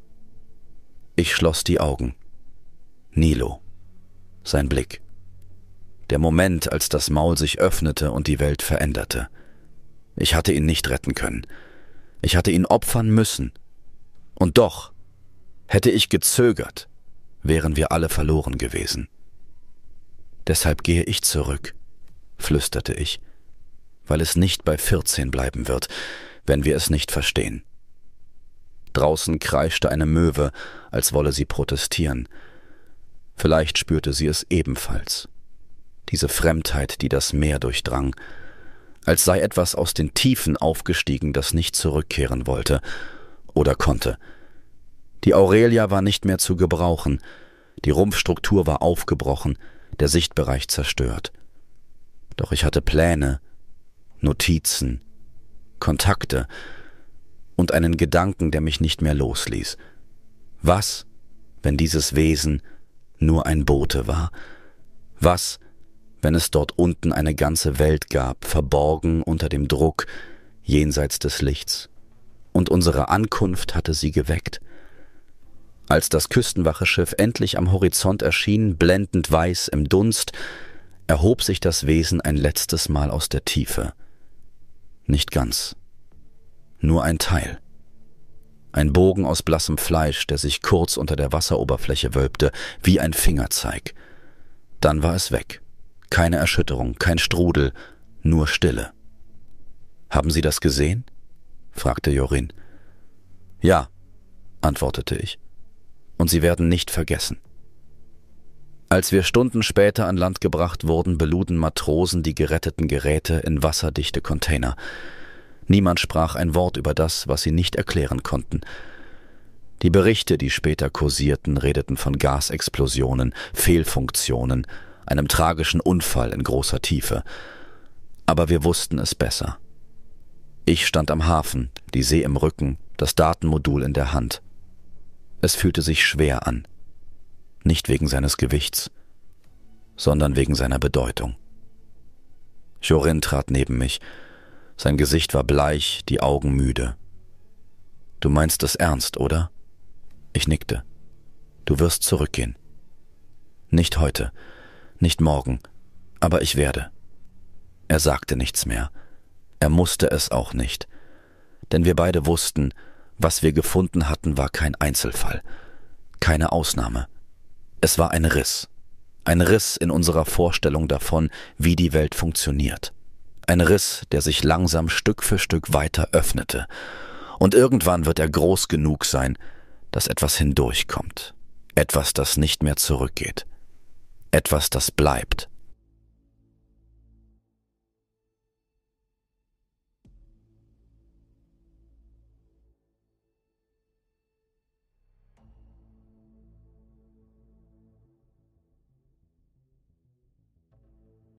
Ich schloss die Augen. Nilo, sein Blick. Der Moment, als das Maul sich öffnete und die Welt veränderte. Ich hatte ihn nicht retten können. Ich hatte ihn opfern müssen. Und doch, hätte ich gezögert, wären wir alle verloren gewesen. Deshalb gehe ich zurück, flüsterte ich, weil es nicht bei vierzehn bleiben wird, wenn wir es nicht verstehen. Draußen kreischte eine Möwe, als wolle sie protestieren. Vielleicht spürte sie es ebenfalls. Diese Fremdheit, die das Meer durchdrang, als sei etwas aus den Tiefen aufgestiegen, das nicht zurückkehren wollte oder konnte. Die Aurelia war nicht mehr zu gebrauchen, die Rumpfstruktur war aufgebrochen, der Sichtbereich zerstört. Doch ich hatte Pläne, Notizen, Kontakte und einen Gedanken, der mich nicht mehr losließ. Was, wenn dieses Wesen nur ein Bote war? Was, wenn es dort unten eine ganze Welt gab, verborgen unter dem Druck, jenseits des Lichts? Und unsere Ankunft hatte sie geweckt. Als das Küstenwacheschiff endlich am Horizont erschien, blendend weiß im Dunst, erhob sich das Wesen ein letztes Mal aus der Tiefe. Nicht ganz. Nur ein Teil. Ein Bogen aus blassem Fleisch, der sich kurz unter der Wasseroberfläche wölbte, wie ein Fingerzeig. Dann war es weg. Keine Erschütterung, kein Strudel, nur Stille. »Haben Sie das gesehen?« fragte Jorin. »Ja«, antwortete ich. »Und Sie werden nicht vergessen.« Als wir Stunden später an Land gebracht wurden, beluden Matrosen die geretteten Geräte in wasserdichte Container. Niemand sprach ein Wort über das, was sie nicht erklären konnten. Die Berichte, die später kursierten, redeten von Gasexplosionen, Fehlfunktionen, einem tragischen Unfall in großer Tiefe. Aber wir wussten es besser. Ich stand am Hafen, die See im Rücken, das Datenmodul in der Hand. Es fühlte sich schwer an. Nicht wegen seines Gewichts, sondern wegen seiner Bedeutung. Jorin trat neben mich. Sein Gesicht war bleich, die Augen müde. »Du meinst es ernst, oder?« Ich nickte. »Du wirst zurückgehen.« »Nicht heute, nicht morgen, aber ich werde.« Er sagte nichts mehr. Er musste es auch nicht. Denn wir beide wussten, was wir gefunden hatten, war kein Einzelfall, keine Ausnahme. Es war ein Riss. Ein Riss in unserer Vorstellung davon, wie die Welt funktioniert. Ein Riss, der sich langsam Stück für Stück weiter öffnete. Und irgendwann wird er groß genug sein, dass etwas hindurchkommt. Etwas, das nicht mehr zurückgeht. Etwas, das bleibt.